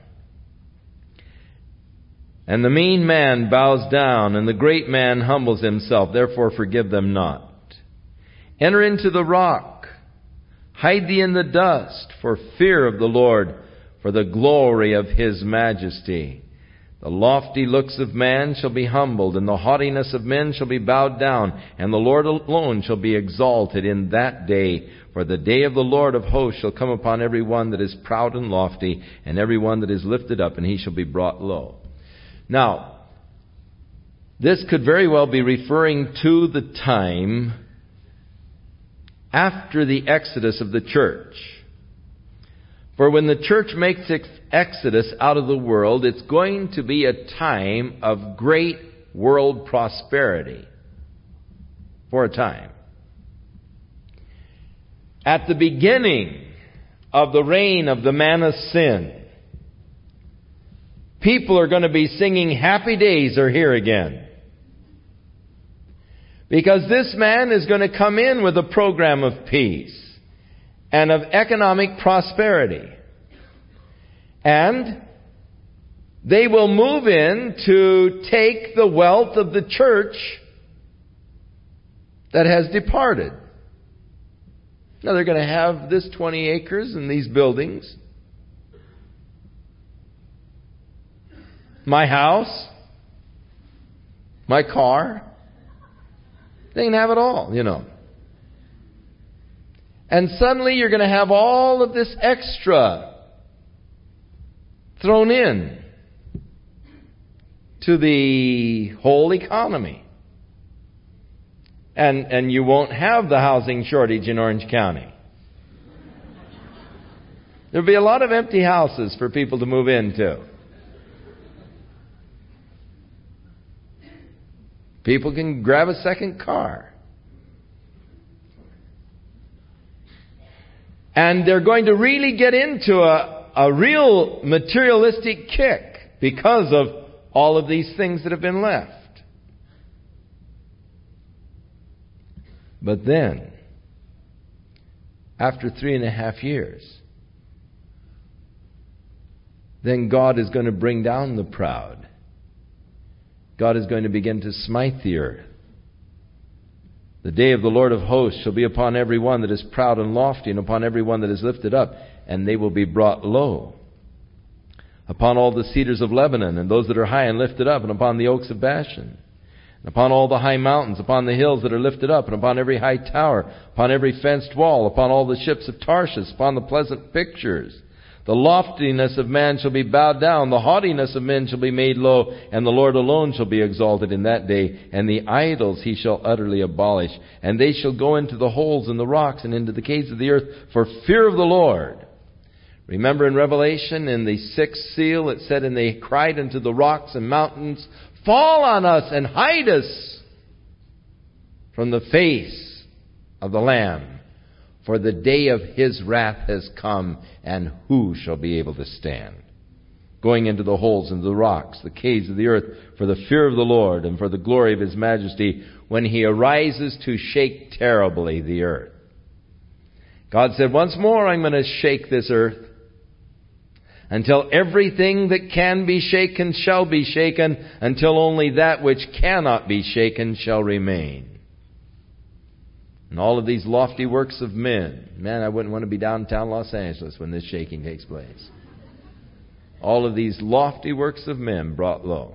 And the mean man bows down, and the great man humbles himself. Therefore forgive them not. Enter into the rock. Hide thee in the dust, for fear of the Lord, for the glory of His majesty. The lofty looks of man shall be humbled, and the haughtiness of men shall be bowed down, and the Lord alone shall be exalted in that day. For the day of the Lord of hosts shall come upon every one that is proud and lofty, and every one that is lifted up, and he shall be brought low. Now, this could very well be referring to the time after the exodus of the church. For when the church makes its exodus out of the world, it's going to be a time of great world prosperity. For a time. At the beginning of the reign of the man of sin, people are going to be singing, "Happy days are here again." Because this man is going to come in with a program of peace and of economic prosperity. And they will move in to take the wealth of the church that has departed. Now they're going to have this twenty acres and these buildings. My house. My car. They can have it all, you know. And suddenly you're going to have all of this extra thrown in to the whole economy. And, and you won't have the housing shortage in Orange County. There'll be a lot of empty houses for people to move into. People can grab a second car. And they're going to really get into a, a real materialistic kick because of all of these things that have been left. But then, after three and a half years, then God is going to bring down the proud. God is going to begin to smite the earth. The day of the Lord of hosts shall be upon every one that is proud and lofty, and upon every one that is lifted up, and they will be brought low. Upon all the cedars of Lebanon, and those that are high and lifted up, and upon the oaks of Bashan, and upon all the high mountains, upon the hills that are lifted up, and upon every high tower, upon every fenced wall, upon all the ships of Tarshish, upon the pleasant pictures. The loftiness of man shall be bowed down, the haughtiness of men shall be made low, and the Lord alone shall be exalted in that day, and the idols he shall utterly abolish. And they shall go into the holes in the rocks and into the caves of the earth for fear of the Lord. Remember in Revelation, in the sixth seal, it said, "And they cried unto the rocks and mountains, Fall on us and hide us from the face of the Lamb. For the day of his wrath has come, and who shall be able to stand?" Going into the holes, into the rocks, the caves of the earth, for the fear of the Lord and for the glory of his majesty, when he arises to shake terribly the earth. God said, once more I'm going to shake this earth, until everything that can be shaken shall be shaken, until only that which cannot be shaken shall remain. And all of these lofty works of men. Man, I wouldn't want to be downtown Los Angeles when this shaking takes place. All of these lofty works of men brought low.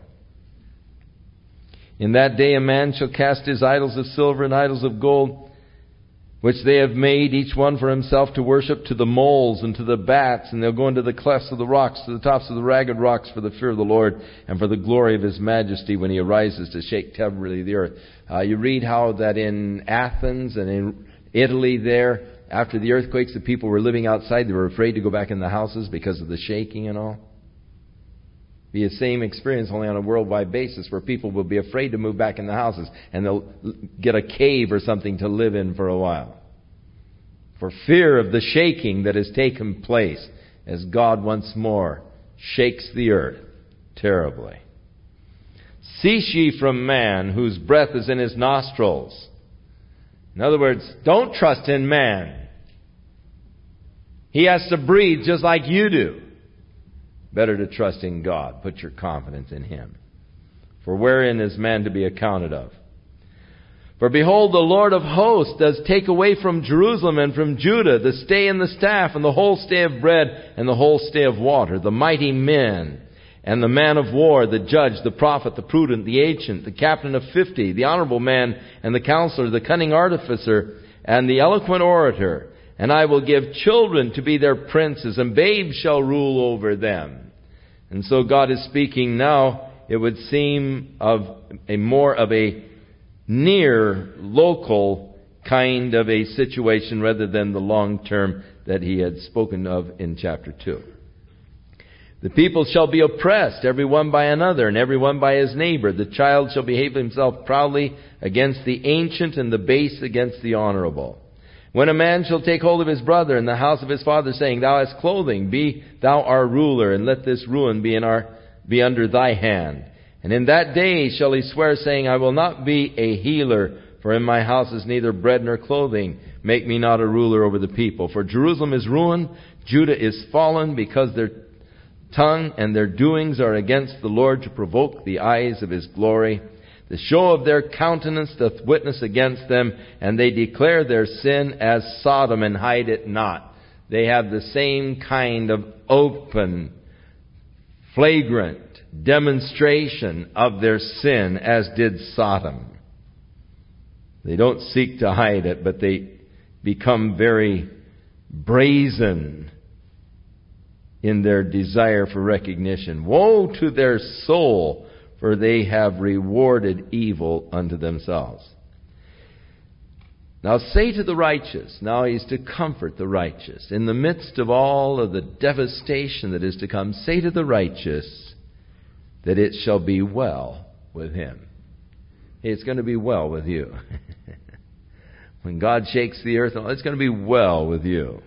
In that day a man shall cast his idols of silver and idols of gold, which they have made, each one for himself, to worship, to the moles and to the bats, and they'll go into the clefts of the rocks, to the tops of the ragged rocks, for the fear of the Lord and for the glory of his majesty, when he arises to shake terribly the earth. Uh, you read how that in Athens and in Italy there, after the earthquakes, the people were living outside. They were afraid to go back in the houses because of the shaking and all. Be the same experience, only on a worldwide basis, where people will be afraid to move back in the houses, and they'll get a cave or something to live in for a while, for fear of the shaking that has taken place as God once more shakes the earth terribly. Cease ye from man, whose breath is in his nostrils. In other words, don't trust in man. He has to breathe just like you do. Better to trust in God. Put your confidence in him. For wherein is man to be accounted of? For behold, the Lord of hosts does take away from Jerusalem and from Judah the stay and the staff, and the whole stay of bread, and the whole stay of water, the mighty men, and the man of war, the judge, the prophet, the prudent, the ancient, the captain of fifty, the honorable man, and the counselor, the cunning artificer, and the eloquent orator. And I will give children to be their princes, and babes shall rule over them. And so God is speaking now, it would seem, of a more of a near local kind of a situation rather than the long term that he had spoken of in chapter two. The people shall be oppressed, every one by another, and every one by his neighbor. The child shall behave himself proudly against the ancient, and the base against the honorable. When a man shall take hold of his brother in the house of his father, saying, Thou hast clothing, be thou our ruler, and let this ruin be in our be under thy hand. And in that day shall he swear, saying, I will not be a healer, for in my house is neither bread nor clothing. Make me not a ruler over the people. For Jerusalem is ruined, Judah is fallen, because their tongue and their doings are against the Lord, to provoke the eyes of his glory. The show of their countenance doth witness against them, and they declare their sin as Sodom, and hide it not. They have the same kind of open, flagrant demonstration of their sin as did Sodom. They don't seek to hide it, but they become very brazen in their desire for recognition. Woe to their soul, for they have rewarded evil unto themselves. Now say to the righteous, now he's to comfort the righteous. In the midst of all of the devastation that is to come, say to the righteous that it shall be well with him. Hey, it's going to be well with you. When God shakes the earth, it's going to be well with you.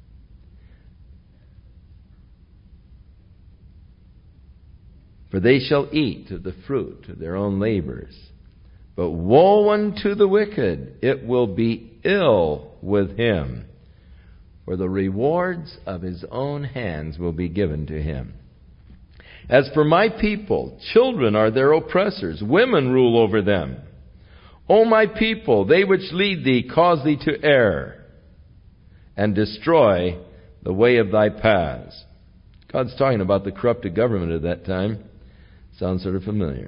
For they shall eat of the fruit of their own labors. But woe unto the wicked, it will be ill with him. For the rewards of his own hands will be given to him. As for my people, children are their oppressors, women rule over them. O my people, they which lead thee cause thee to err, and destroy the way of thy paths. God's talking about the corrupted government at that time. Sounds sort of familiar.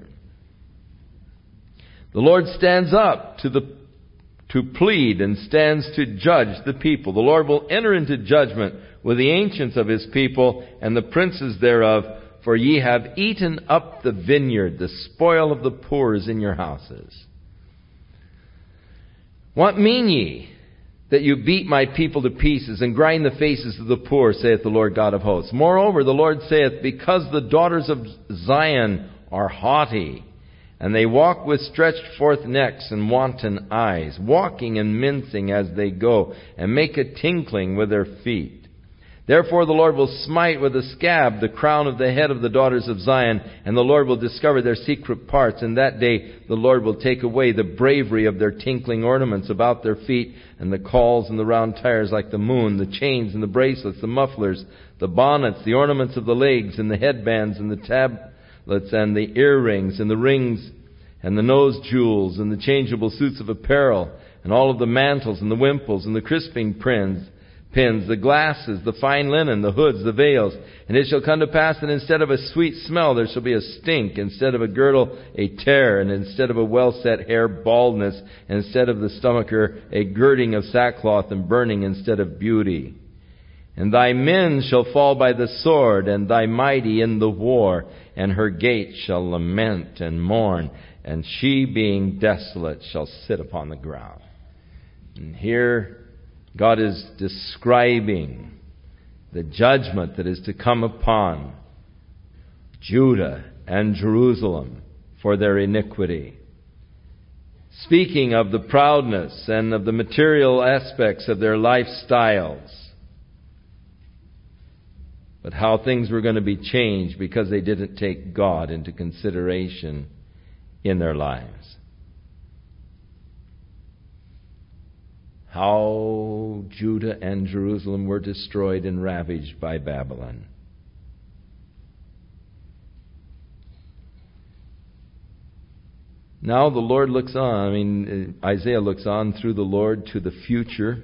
The Lord stands up to the to plead and stands to judge the people. The Lord will enter into judgment with the ancients of his people and the princes thereof, for ye have eaten up the vineyard, the spoil of the poor is in your houses. What mean ye, that you beat my people to pieces, and grind the faces of the poor, saith the Lord God of hosts? Moreover, the Lord saith, because the daughters of Zion are haughty, and they walk with stretched forth necks and wanton eyes, walking and mincing as they go, and make a tinkling with their feet. Therefore the Lord will smite with a scab the crown of the head of the daughters of Zion, and the Lord will discover their secret parts. And that day the Lord will take away the bravery of their tinkling ornaments about their feet, and the cauls and the round tires like the moon, the chains and the bracelets, the mufflers, the bonnets, the ornaments of the legs, and the headbands, and the tablets, and the earrings, and the rings, and the nose jewels, and the changeable suits of apparel, and all of the mantles, and the wimples, and the crisping pins, pins, the glasses, the fine linen, the hoods, the veils. And it shall come to pass that instead of a sweet smell there shall be a stink, instead of a girdle a tear, and instead of a well-set hair baldness, and instead of the stomacher a girding of sackcloth, and burning instead of beauty. And thy men shall fall by the sword, and thy mighty in the war, and her gates shall lament and mourn, and she being desolate shall sit upon the ground. And here God is describing the judgment that is to come upon Judah and Jerusalem for their iniquity. Speaking of the proudness and of the material aspects of their lifestyles, but how things were going to be changed because they didn't take God into consideration in their lives. How Judah and Jerusalem were destroyed and ravaged by Babylon. Now the Lord looks on, I mean, Isaiah looks on through the Lord to the future.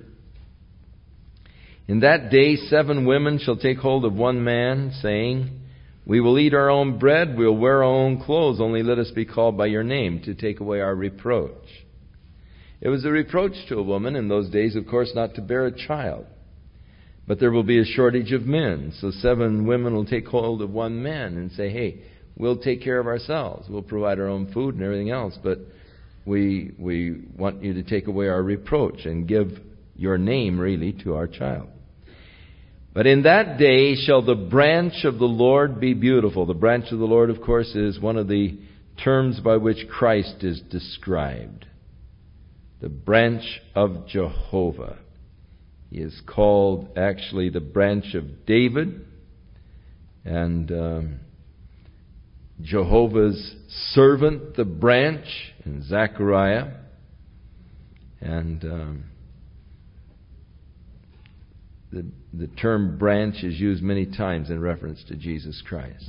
In that day seven women shall take hold of one man, saying, we will eat our own bread, we'll wear our own clothes, only let us be called by your name, to take away our reproach. It was a reproach to a woman in those days, of course, not to bear a child. But there will be a shortage of men. So seven women will take hold of one man and say, hey, we'll take care of ourselves. We'll provide our own food and everything else. But we we want you to take away our reproach and give your name, really, to our child. But in that day shall the branch of the Lord be beautiful. The branch of the Lord, of course, is one of the terms by which Christ is described. The branch of Jehovah. He is called, actually, the branch of David. And um, Jehovah's servant, the branch, in Zechariah. And um, the, the term branch is used many times in reference to Jesus Christ.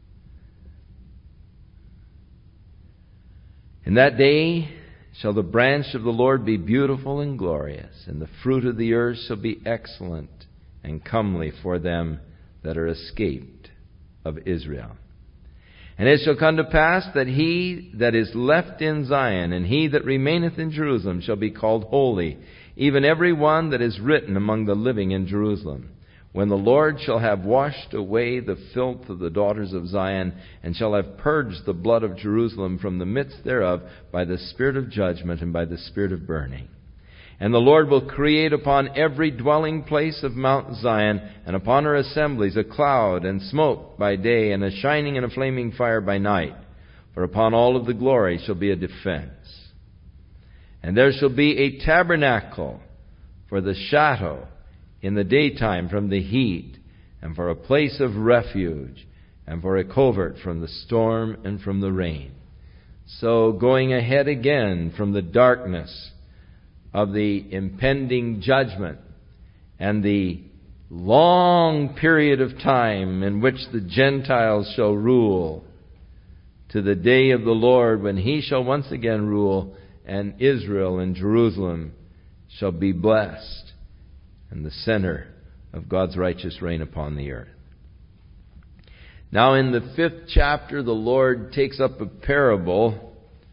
In that day shall the branch of the Lord be beautiful and glorious, and the fruit of the earth shall be excellent and comely for them that are escaped of Israel. And it shall come to pass that he that is left in Zion and he that remaineth in Jerusalem shall be called holy, even every one that is written among the living in Jerusalem. When the Lord shall have washed away the filth of the daughters of Zion, and shall have purged the blood of Jerusalem from the midst thereof by the spirit of judgment and by the spirit of burning. And the Lord will create upon every dwelling place of Mount Zion, and upon her assemblies, a cloud and smoke by day, and a shining and a flaming fire by night. For upon all of the glory shall be a defense. And there shall be a tabernacle for the shadow in the daytime from the heat, and for a place of refuge, and for a covert from the storm and from the rain. So going ahead again from the darkness of the impending judgment and the long period of time in which the Gentiles shall rule, to the day of the Lord when He shall once again rule, and Israel and Jerusalem shall be blessed, and the center of God's righteous reign upon the earth. Now in the fifth chapter, the Lord takes up a parable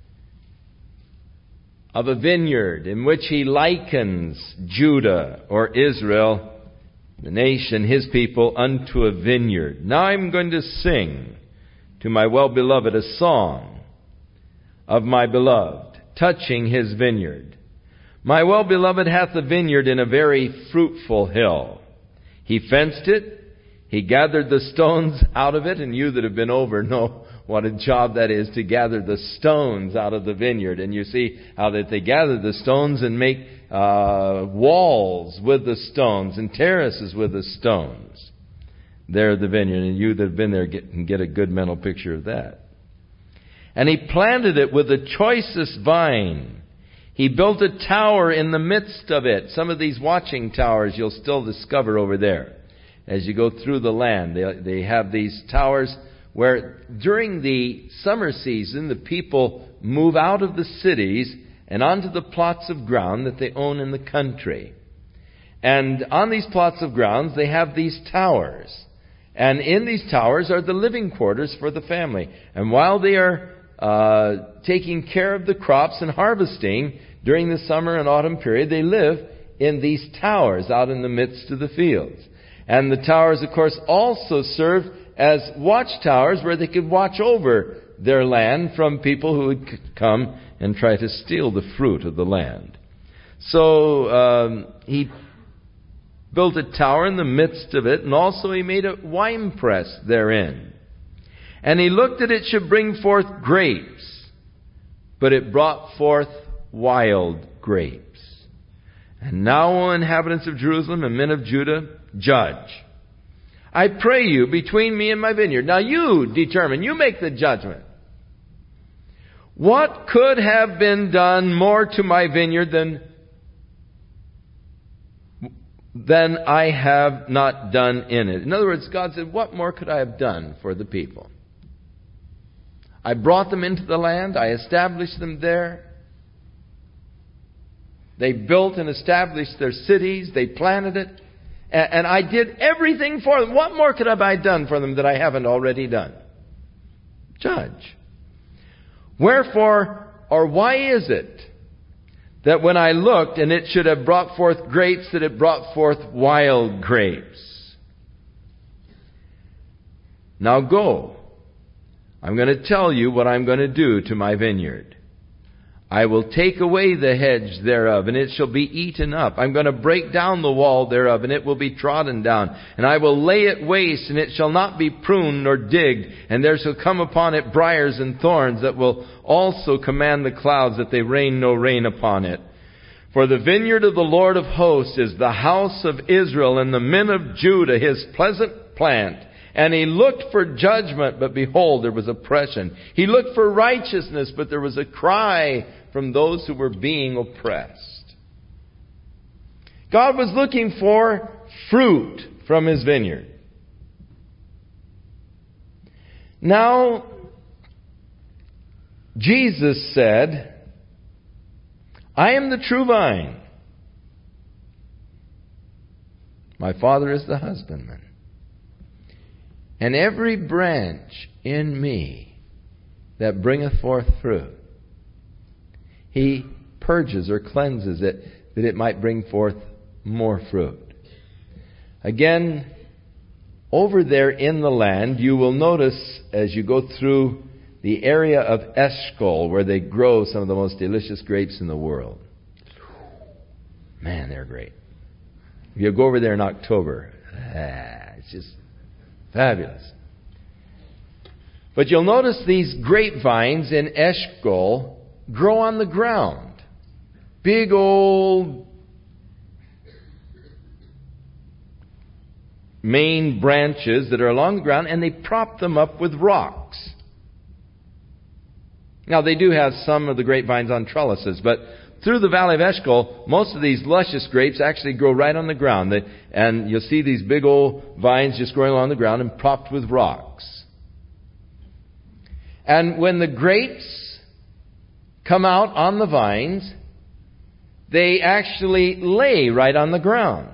of a vineyard in which He likens Judah or Israel, the nation, His people, unto a vineyard. Now I'm going to sing to my well-beloved a song of my beloved, touching His vineyard. My well-beloved hath a vineyard in a very fruitful hill. He fenced it. He gathered the stones out of it. And you that have been over know what a job that is to gather the stones out of the vineyard. And you see how that they gather the stones and make uh, walls with the stones and terraces with the stones. There at the vineyard. And you that have been there get, can get a good mental picture of that. And he planted it with the choicest vine. He built a tower in the midst of it. Some of these watching towers you'll still discover over there. As you go through the land, they, they have these towers where during the summer season, the people move out of the cities and onto the plots of ground that they own in the country. And on these plots of grounds, they have these towers. And in these towers are the living quarters for the family. And while they are Uh, taking care of the crops and harvesting during the summer and autumn period, they live in these towers out in the midst of the fields. And the towers, of course, also served as watchtowers where they could watch over their land from people who would come and try to steal the fruit of the land. So um, he built a tower in the midst of it, and also he made a winepress therein. And he looked that it should bring forth grapes, but it brought forth wild grapes. And now, O inhabitants of Jerusalem and men of Judah, judge. I pray you between me and my vineyard. Now you determine, you make the judgment. What could have been done more to my vineyard than, than I have not done in it? In other words, God said, what more could I have done for the people? I brought them into the land. I established them there. They built and established their cities. They planted it. And I did everything for them. What more could have I done for them that I haven't already done? Judge. Wherefore, or why is it that when I looked and it should have brought forth grapes, that it brought forth wild grapes? Now go. I'm going to tell you what I'm going to do to my vineyard. I will take away the hedge thereof, and it shall be eaten up. I'm going to break down the wall thereof, and it will be trodden down. And I will lay it waste, and it shall not be pruned nor digged. And there shall come upon it briars and thorns, that will also command the clouds, that they rain no rain upon it. For the vineyard of the Lord of hosts is the house of Israel, and the men of Judah his pleasant plant. And he looked for judgment, but behold, there was oppression. He looked for righteousness, but there was a cry from those who were being oppressed. God was looking for fruit from His vineyard. Now, Jesus said, I am the true vine. My Father is the husbandman. And every branch in me that bringeth forth fruit, He purges or cleanses it, that it might bring forth more fruit. Again, over there in the land, you will notice as you go through the area of Eshcol, where they grow some of the most delicious grapes in the world. Man, they're great. If you go over there in October, ah, it's just fabulous. But you'll notice these grapevines in Eshcol grow on the ground. Big old main branches that are along the ground, and they prop them up with rocks. Now, they do have some of the grapevines on trellises, but through the valley of Eshcol, most of these luscious grapes actually grow right on the ground. They, and you'll see these big old vines just growing along the ground and propped with rocks. And when the grapes come out on the vines, they actually lay right on the ground.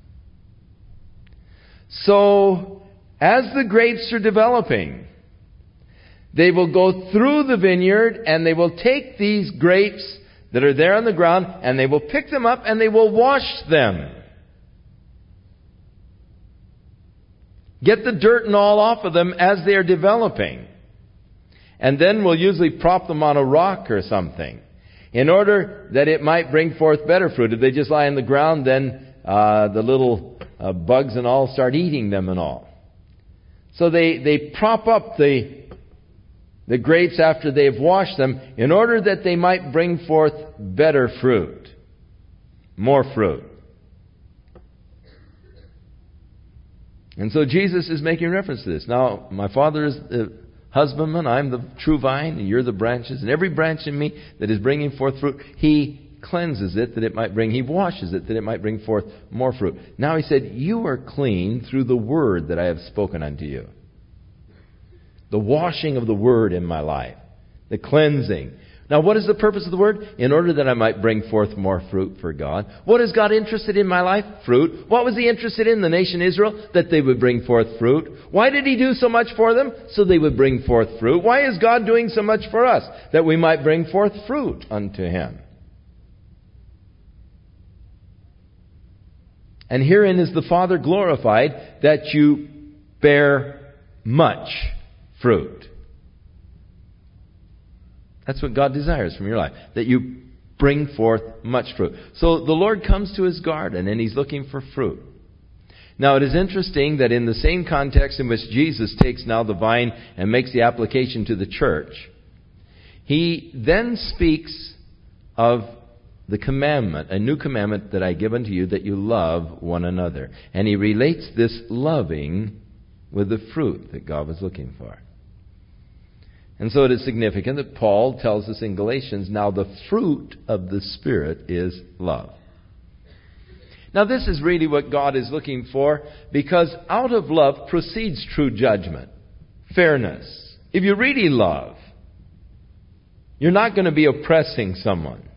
So, as the grapes are developing, they will go through the vineyard and they will take these grapes that are there on the ground, and they will pick them up and they will wash them. Get the dirt and all off of them as they are developing. And then we'll usually prop them on a rock or something, in order that it might bring forth better fruit. If they just lie on the ground, then uh, the little uh, bugs and all start eating them and all. So they, they prop up the the grapes after they have washed them, in order that they might bring forth better fruit. More fruit. And so Jesus is making reference to this. Now, my Father is the husbandman, I'm the true vine, and you're the branches. And every branch in me that is bringing forth fruit, He cleanses it that it might bring, He washes it that it might bring forth more fruit. Now He said, you are clean through the word that I have spoken unto you. The washing of the Word in my life. The cleansing. Now, what is the purpose of the Word? In order that I might bring forth more fruit for God. What is God interested in my life? Fruit. What was He interested in the nation Israel? That they would bring forth fruit. Why did He do so much for them? So they would bring forth fruit. Why is God doing so much for us? That we might bring forth fruit unto Him. And herein is the Father glorified, that you bear much fruit. That's what God desires from your life. That you bring forth much fruit. So the Lord comes to His garden and He's looking for fruit. Now it is interesting that in the same context in which Jesus takes now the vine and makes the application to the church, He then speaks of the commandment, a new commandment that I give unto you, that you love one another. And He relates this loving with the fruit that God was looking for. And so it is significant that Paul tells us in Galatians, now the fruit of the Spirit is love. Now this is really what God is looking for, because out of love proceeds true judgment, fairness. If you really love, you're not going to be oppressing someone.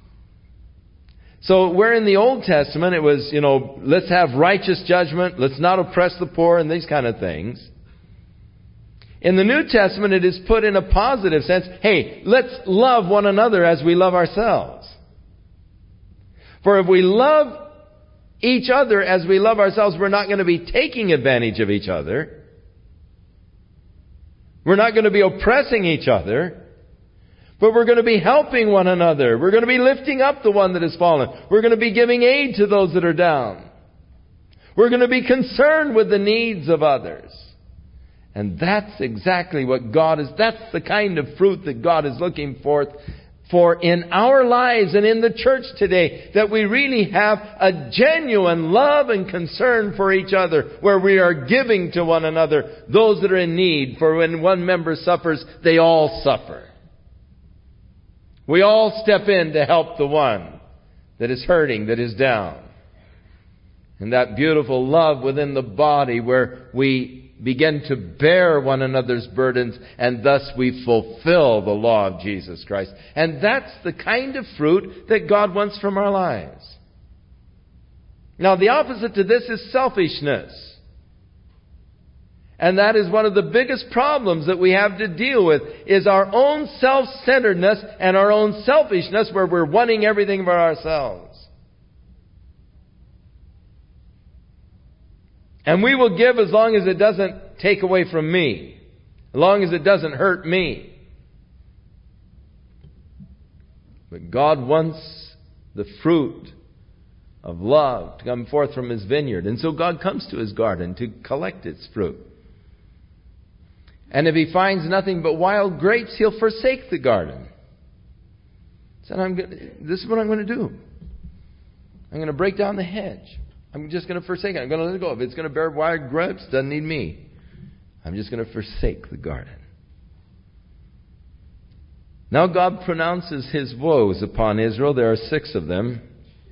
So where in the Old Testament it was, you know, let's have righteous judgment, let's not oppress the poor and these kind of things. In the New Testament it is put in a positive sense. Hey, let's love one another as we love ourselves. For if we love each other as we love ourselves, we're not going to be taking advantage of each other. We're not going to be oppressing each other. But we're going to be helping one another. We're going to be lifting up the one that has fallen. We're going to be giving aid to those that are down. We're going to be concerned with the needs of others. And that's exactly what God is. That's the kind of fruit that God is looking forth for in our lives and in the church today. That we really have a genuine love and concern for each other, where we are giving to one another, those that are in need. For when one member suffers, they all suffer. We all step in to help the one that is hurting, that is down. And that beautiful love within the body, where we begin to bear one another's burdens, and thus we fulfill the law of Jesus Christ. And that's the kind of fruit that God wants from our lives. Now, the opposite to this is selfishness. And that is one of the biggest problems that we have to deal with, is our own self-centeredness and our own selfishness, where we're wanting everything for ourselves. And we will give as long as it doesn't take away from me, as long as it doesn't hurt me. But God wants the fruit of love to come forth from His vineyard. And so God comes to His garden to collect its fruit. And if He finds nothing but wild grapes, He'll forsake the garden. He said, I'm gonna, this is what I'm going to do. I'm going to break down the hedge. I'm just going to forsake it. I'm going to let it go. If it's going to bear wild grapes, it doesn't need me. I'm just going to forsake the garden. Now God pronounces His woes upon Israel. There are six of them.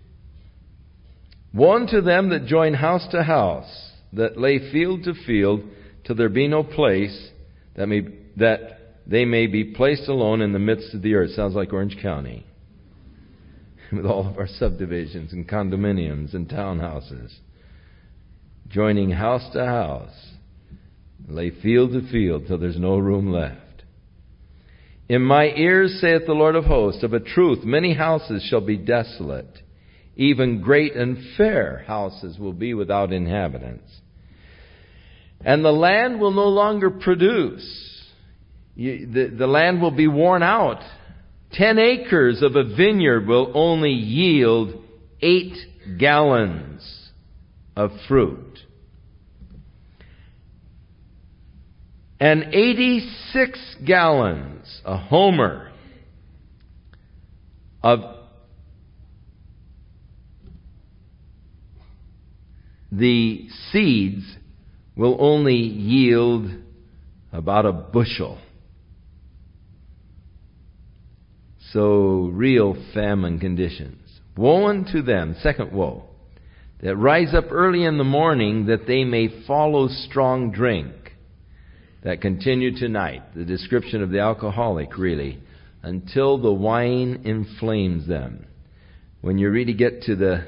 Woe unto them that join house to house, that lay field to field, till there be no place, that may that they may be placed alone in the midst of the earth. Sounds like Orange County, with all of our subdivisions and condominiums and townhouses, joining house to house, lay field to field, till there's no room left. In my ears, saith the Lord of hosts, of a truth many houses shall be desolate, even great and fair houses will be without inhabitants. And the land will no longer produce. You, the, the land will be worn out. Ten acres of a vineyard will only yield eight gallons of fruit. And eighty-six gallons, a homer, of the seeds will only yield about a bushel. So, real famine conditions. Woe unto them, second woe, that rise up early in the morning, that they may follow strong drink, that continue tonight. The description of the alcoholic, really, until the wine inflames them. When you really get to the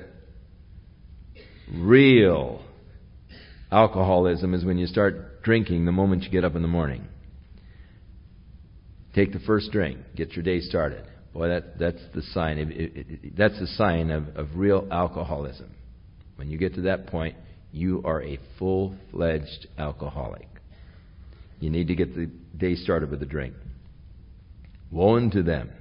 real alcoholism, is when you start drinking the moment you get up in the morning. Take the first drink, get your day started. Boy, that that's the sign. It, it, it, that's the sign of, of real alcoholism. When you get to that point, you are a full-fledged alcoholic. You need to get the day started with a drink. Woe unto them,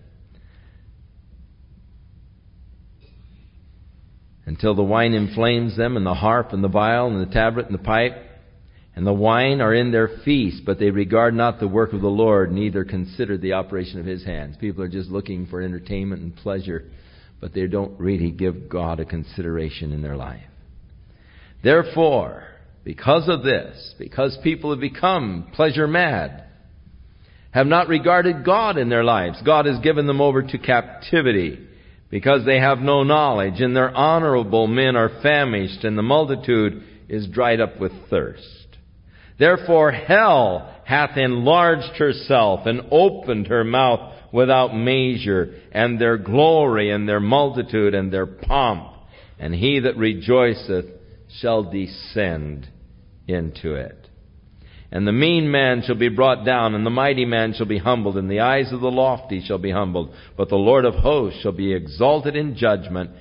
until the wine inflames them, and the harp and the viol and the tabret and the pipe and the wine are in their feast, but they regard not the work of the Lord, neither consider the operation of His hands. People are just looking for entertainment and pleasure, but they don't really give God a consideration in their life. Therefore, because of this, because people have become pleasure mad, have not regarded God in their lives, God has given them over to captivity, because they have no knowledge, and their honorable men are famished, and the multitude is dried up with thirst. Therefore hell hath enlarged herself, and opened her mouth without measure, and their glory, and their multitude, and their pomp, and he that rejoiceth shall descend into it. And the mean man shall be brought down, and the mighty man shall be humbled, and the eyes of the lofty shall be humbled. But the Lord of hosts shall be exalted in judgment,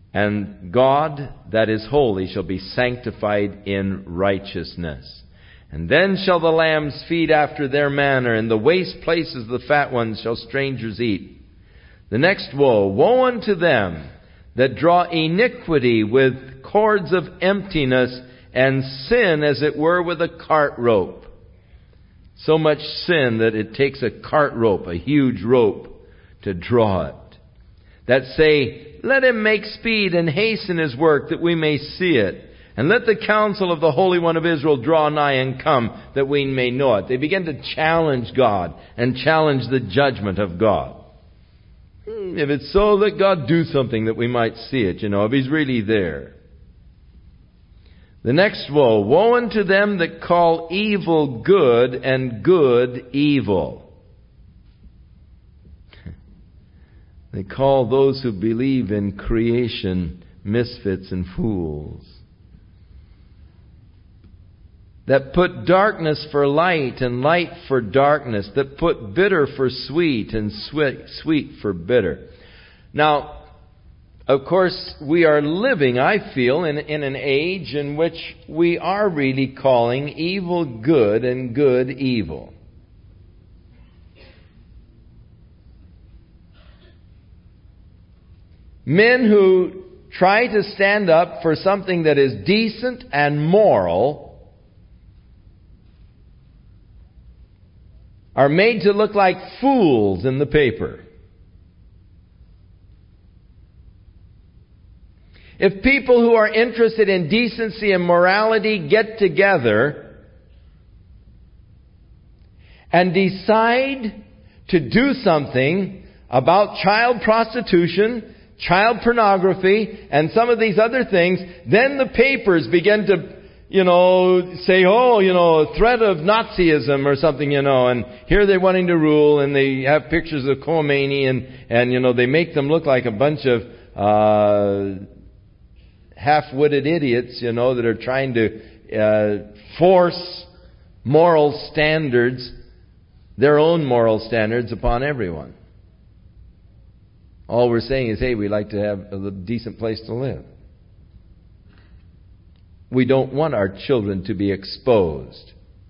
and God that is holy shall be sanctified in righteousness. And then shall the lambs feed after their manner, and the waste places of the fat ones shall strangers eat. The next woe, woe unto them that draw iniquity with cords of emptiness, and sin as it were with a cart rope. So much sin that it takes a cart rope, a huge rope, to draw it. That say, let him make speed and hasten his work, that we may see it. And let the counsel of the Holy One of Israel draw nigh and come, that we may know it. They begin to challenge God and challenge the judgment of God. If it's so, let God do something that we might see it, you know, if He's really there. The next woe, woe unto them that call evil good and good evil. They call those who believe in creation misfits and fools. That put darkness for light and light for darkness. That put bitter for sweet and sweet, sweet for bitter. Now, of course, we are living, I feel, in, in an age in which we are really calling evil good and good evil. Men who try to stand up for something that is decent and moral are made to look like fools in the paper. If people who are interested in decency and morality get together and decide to do something about child prostitution, child pornography, and some of these other things, then the papers begin to, you know, say, oh, you know, threat of Nazism or something, you know, and here they're wanting to rule, and they have pictures of Khomeini, and, and you know, they make them look like a bunch of uh, half-witted idiots, you know, that are trying to uh, force moral standards, their own moral standards, upon everyone. All we're saying is, hey, we like to have a decent place to live. We don't want our children to be exposed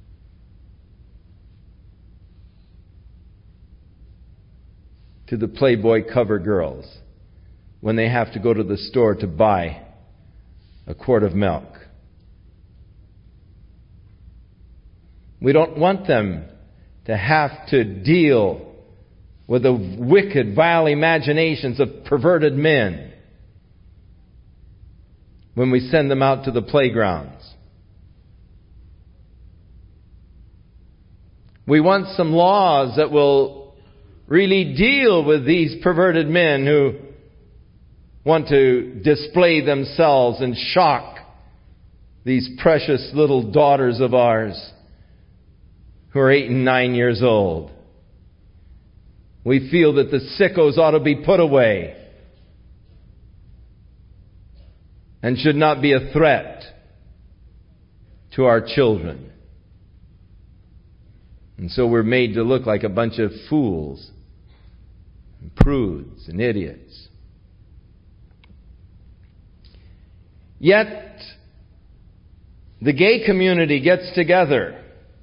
to the Playboy cover girls when they have to go to the store to buy a quart of milk. We don't want them to have to deal with the wicked, vile imaginations of perverted men when we send them out to the playgrounds. We want some laws that will really deal with these perverted men who want to display themselves and shock these precious little daughters of ours who are eight and nine years old. We feel that the sickos ought to be put away and should not be a threat to our children. And so we're made to look like a bunch of fools, and prudes, and idiots. Yet, the gay community gets together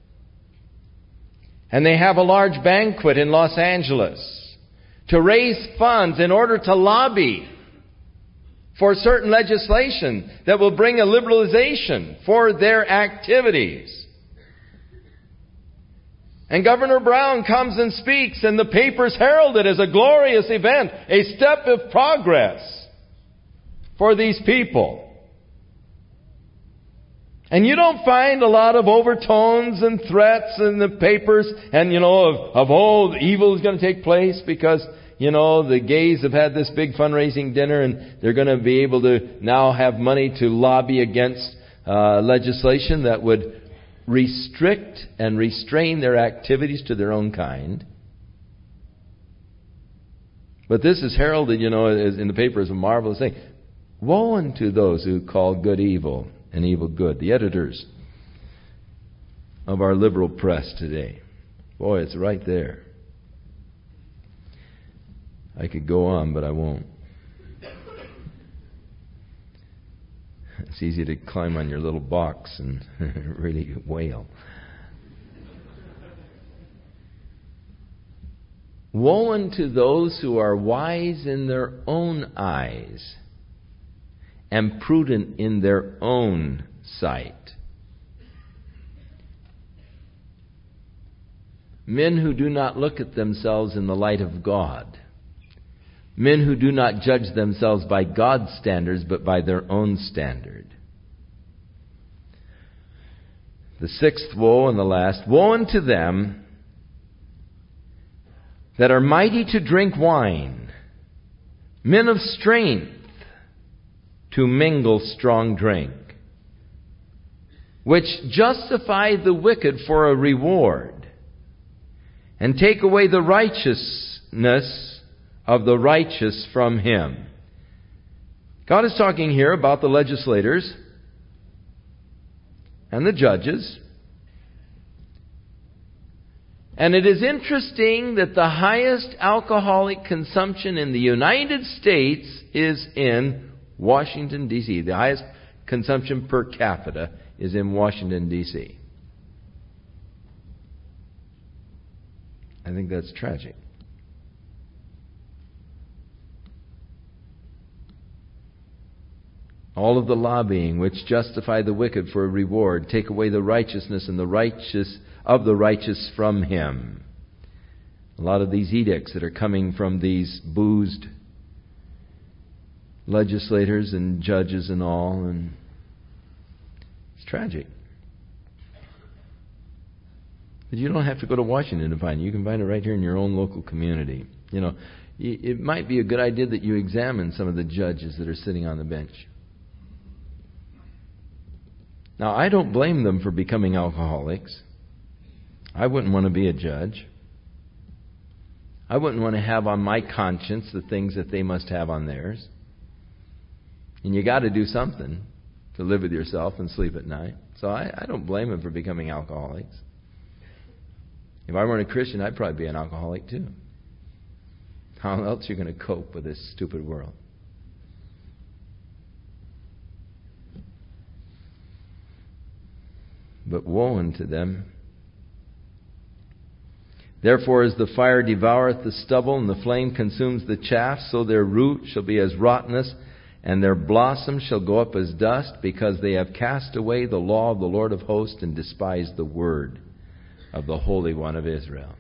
and they have a large banquet in Los Angeles to raise funds in order to lobby for certain legislation that will bring a liberalization for their activities. And Governor Brown comes and speaks, and the papers herald it as a glorious event, a step of progress for these people. And you don't find a lot of overtones and threats in the papers and, you know, of, of oh, evil is going to take place because, you know, the gays have had this big fundraising dinner and they're going to be able to now have money to lobby against uh, legislation that would restrict and restrain their activities to their own kind. But this is heralded, you know, in the paper as a marvelous thing. Woe unto those who call good evil and evil good. The editors of our liberal press today. Boy, it's right there. I could go on, but I won't. It's easy to climb on your little box and really wail. Woe unto those who are wise in their own eyes and prudent in their own sight. Men who do not look at themselves in the light of God. Men who do not judge themselves by God's standards, but by their own standard. The sixth woe and the last. Woe unto them that are mighty to drink wine, men of strength to mingle strong drink, which justify the wicked for a reward, and take away the righteousness of the righteous from him. God is talking here about the legislators and the judges. And it is interesting that the highest alcoholic consumption in the United States is in Washington, D C The highest consumption per capita is in Washington, D C I think that's tragic. All of the lobbying which justify the wicked for a reward, take away the righteousness and the righteous of the righteous from him. A lot of these edicts that are coming from these boozed legislators and judges and all, and it's tragic. But you don't have to go to Washington to find it. You can find it right here in your own local community. You know, it might be a good idea that you examine some of the judges that are sitting on the bench. Now, I don't blame them for becoming alcoholics. I wouldn't want to be a judge. I wouldn't want to have on my conscience the things that they must have on theirs. And you got to do something to live with yourself and sleep at night. So I, I don't blame them for becoming alcoholics. If I weren't a Christian, I'd probably be an alcoholic too. How else are you going to cope with this stupid world? But woe unto them. Therefore as the fire devoureth the stubble, and the flame consumes the chaff, so their root shall be as rottenness, and their blossom shall go up as dust, because they have cast away the law of the Lord of hosts, and despised the word of the Holy One of Israel.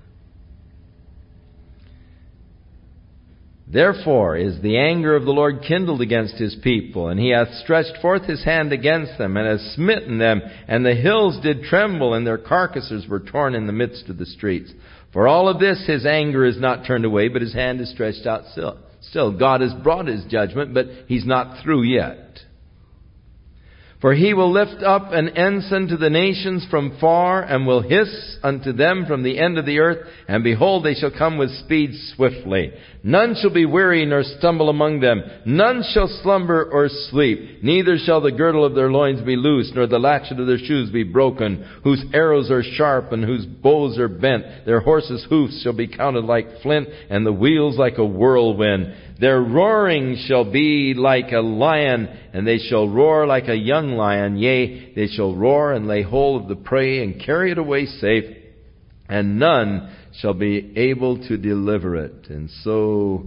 Therefore is the anger of the Lord kindled against his people, and he hath stretched forth his hand against them, and hath smitten them, and the hills did tremble, and their carcasses were torn in the midst of the streets. For all of this his anger is not turned away, but his hand is stretched out still. Still, God has brought his judgment, but he's not through yet. For he will lift up an ensign to the nations from far, and will hiss unto them from the end of the earth. And behold, they shall come with speed swiftly. None shall be weary nor stumble among them. None shall slumber or sleep. Neither shall the girdle of their loins be loosed, nor the latchet of their shoes be broken. Whose arrows are sharp, and whose bows are bent. Their horses' hoofs shall be counted like flint, and the wheels like a whirlwind. Their roaring shall be like a lion, and they shall roar like a young lion. Yea, they shall roar and lay hold of the prey and carry it away safe, and none shall be able to deliver it. And so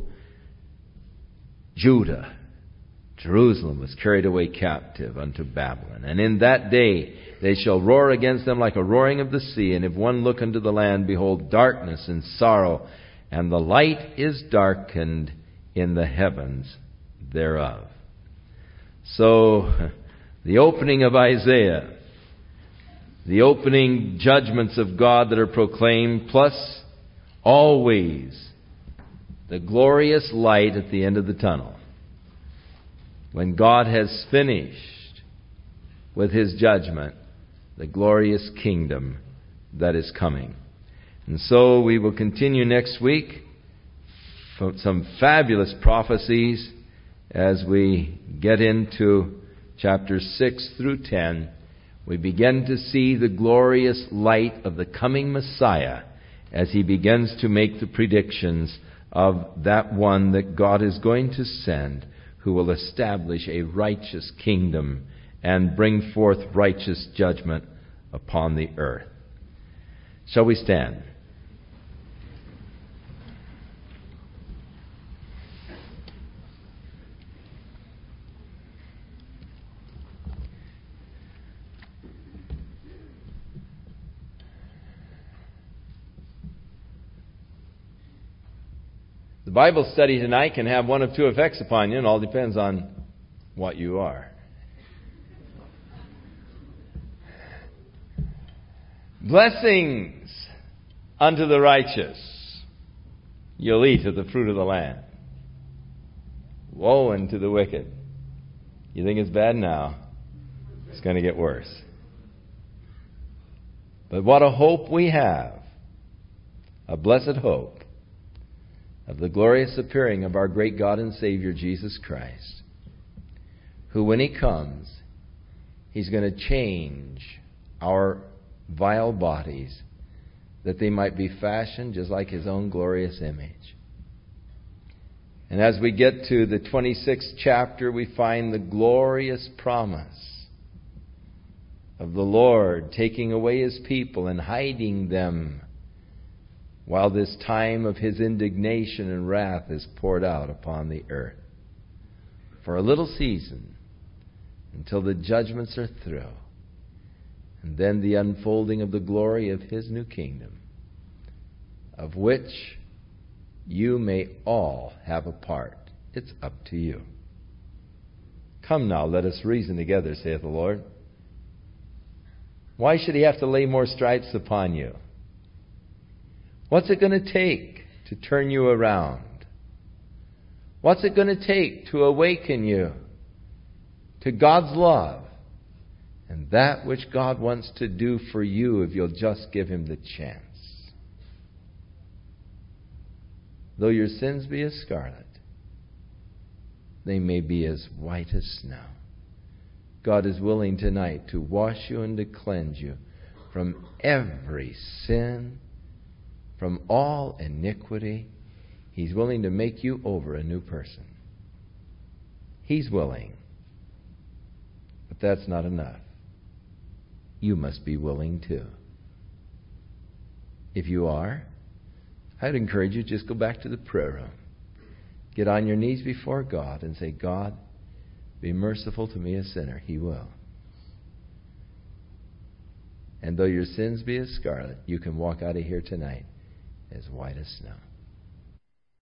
Judah, Jerusalem, was carried away captive unto Babylon. And in that day they shall roar against them like a roaring of the sea. And if one look unto the land, behold, darkness and sorrow, and the light is darkened in the heavens thereof. So, the opening of Isaiah, the opening judgments of God that are proclaimed, plus always the glorious light at the end of the tunnel. When God has finished with his judgment, the glorious kingdom that is coming. And so we will continue next week. Some fabulous prophecies as we get into chapters six through ten. We begin to see the glorious light of the coming Messiah as he begins to make the predictions of that one that God is going to send, who will establish a righteous kingdom and bring forth righteous judgment upon the earth. Shall we stand? The Bible study tonight can have one of two effects upon you. It all depends on what you are. Blessings unto the righteous. You'll eat of the fruit of the land. Woe unto the wicked. You think it's bad now? It's going to get worse. But what a hope we have. A blessed hope of the glorious appearing of our great God and Savior Jesus Christ, who when He comes, He's going to change our vile bodies that they might be fashioned just like His own glorious image. And as we get to the twenty-sixth chapter, we find the glorious promise of the Lord taking away His people and hiding them while this time of His indignation and wrath is poured out upon the earth. For a little season, until the judgments are through, and then the unfolding of the glory of His new kingdom, of which you may all have a part. It's up to you. Come now, let us reason together, saith the Lord. Why should He have to lay more stripes upon you? What's it going to take to turn you around? What's it going to take to awaken you to God's love and that which God wants to do for you if you'll just give Him the chance? Though your sins be as scarlet, they may be as white as snow. God is willing tonight to wash you and to cleanse you from every sin, from all iniquity. He's willing to make you over a new person. He's willing. But that's not enough. You must be willing too. If you are, I'd encourage you to just go back to the prayer room. Get on your knees before God and say, God, be merciful to me, a sinner. He will. And though your sins be as scarlet, you can walk out of here tonight as white as snow.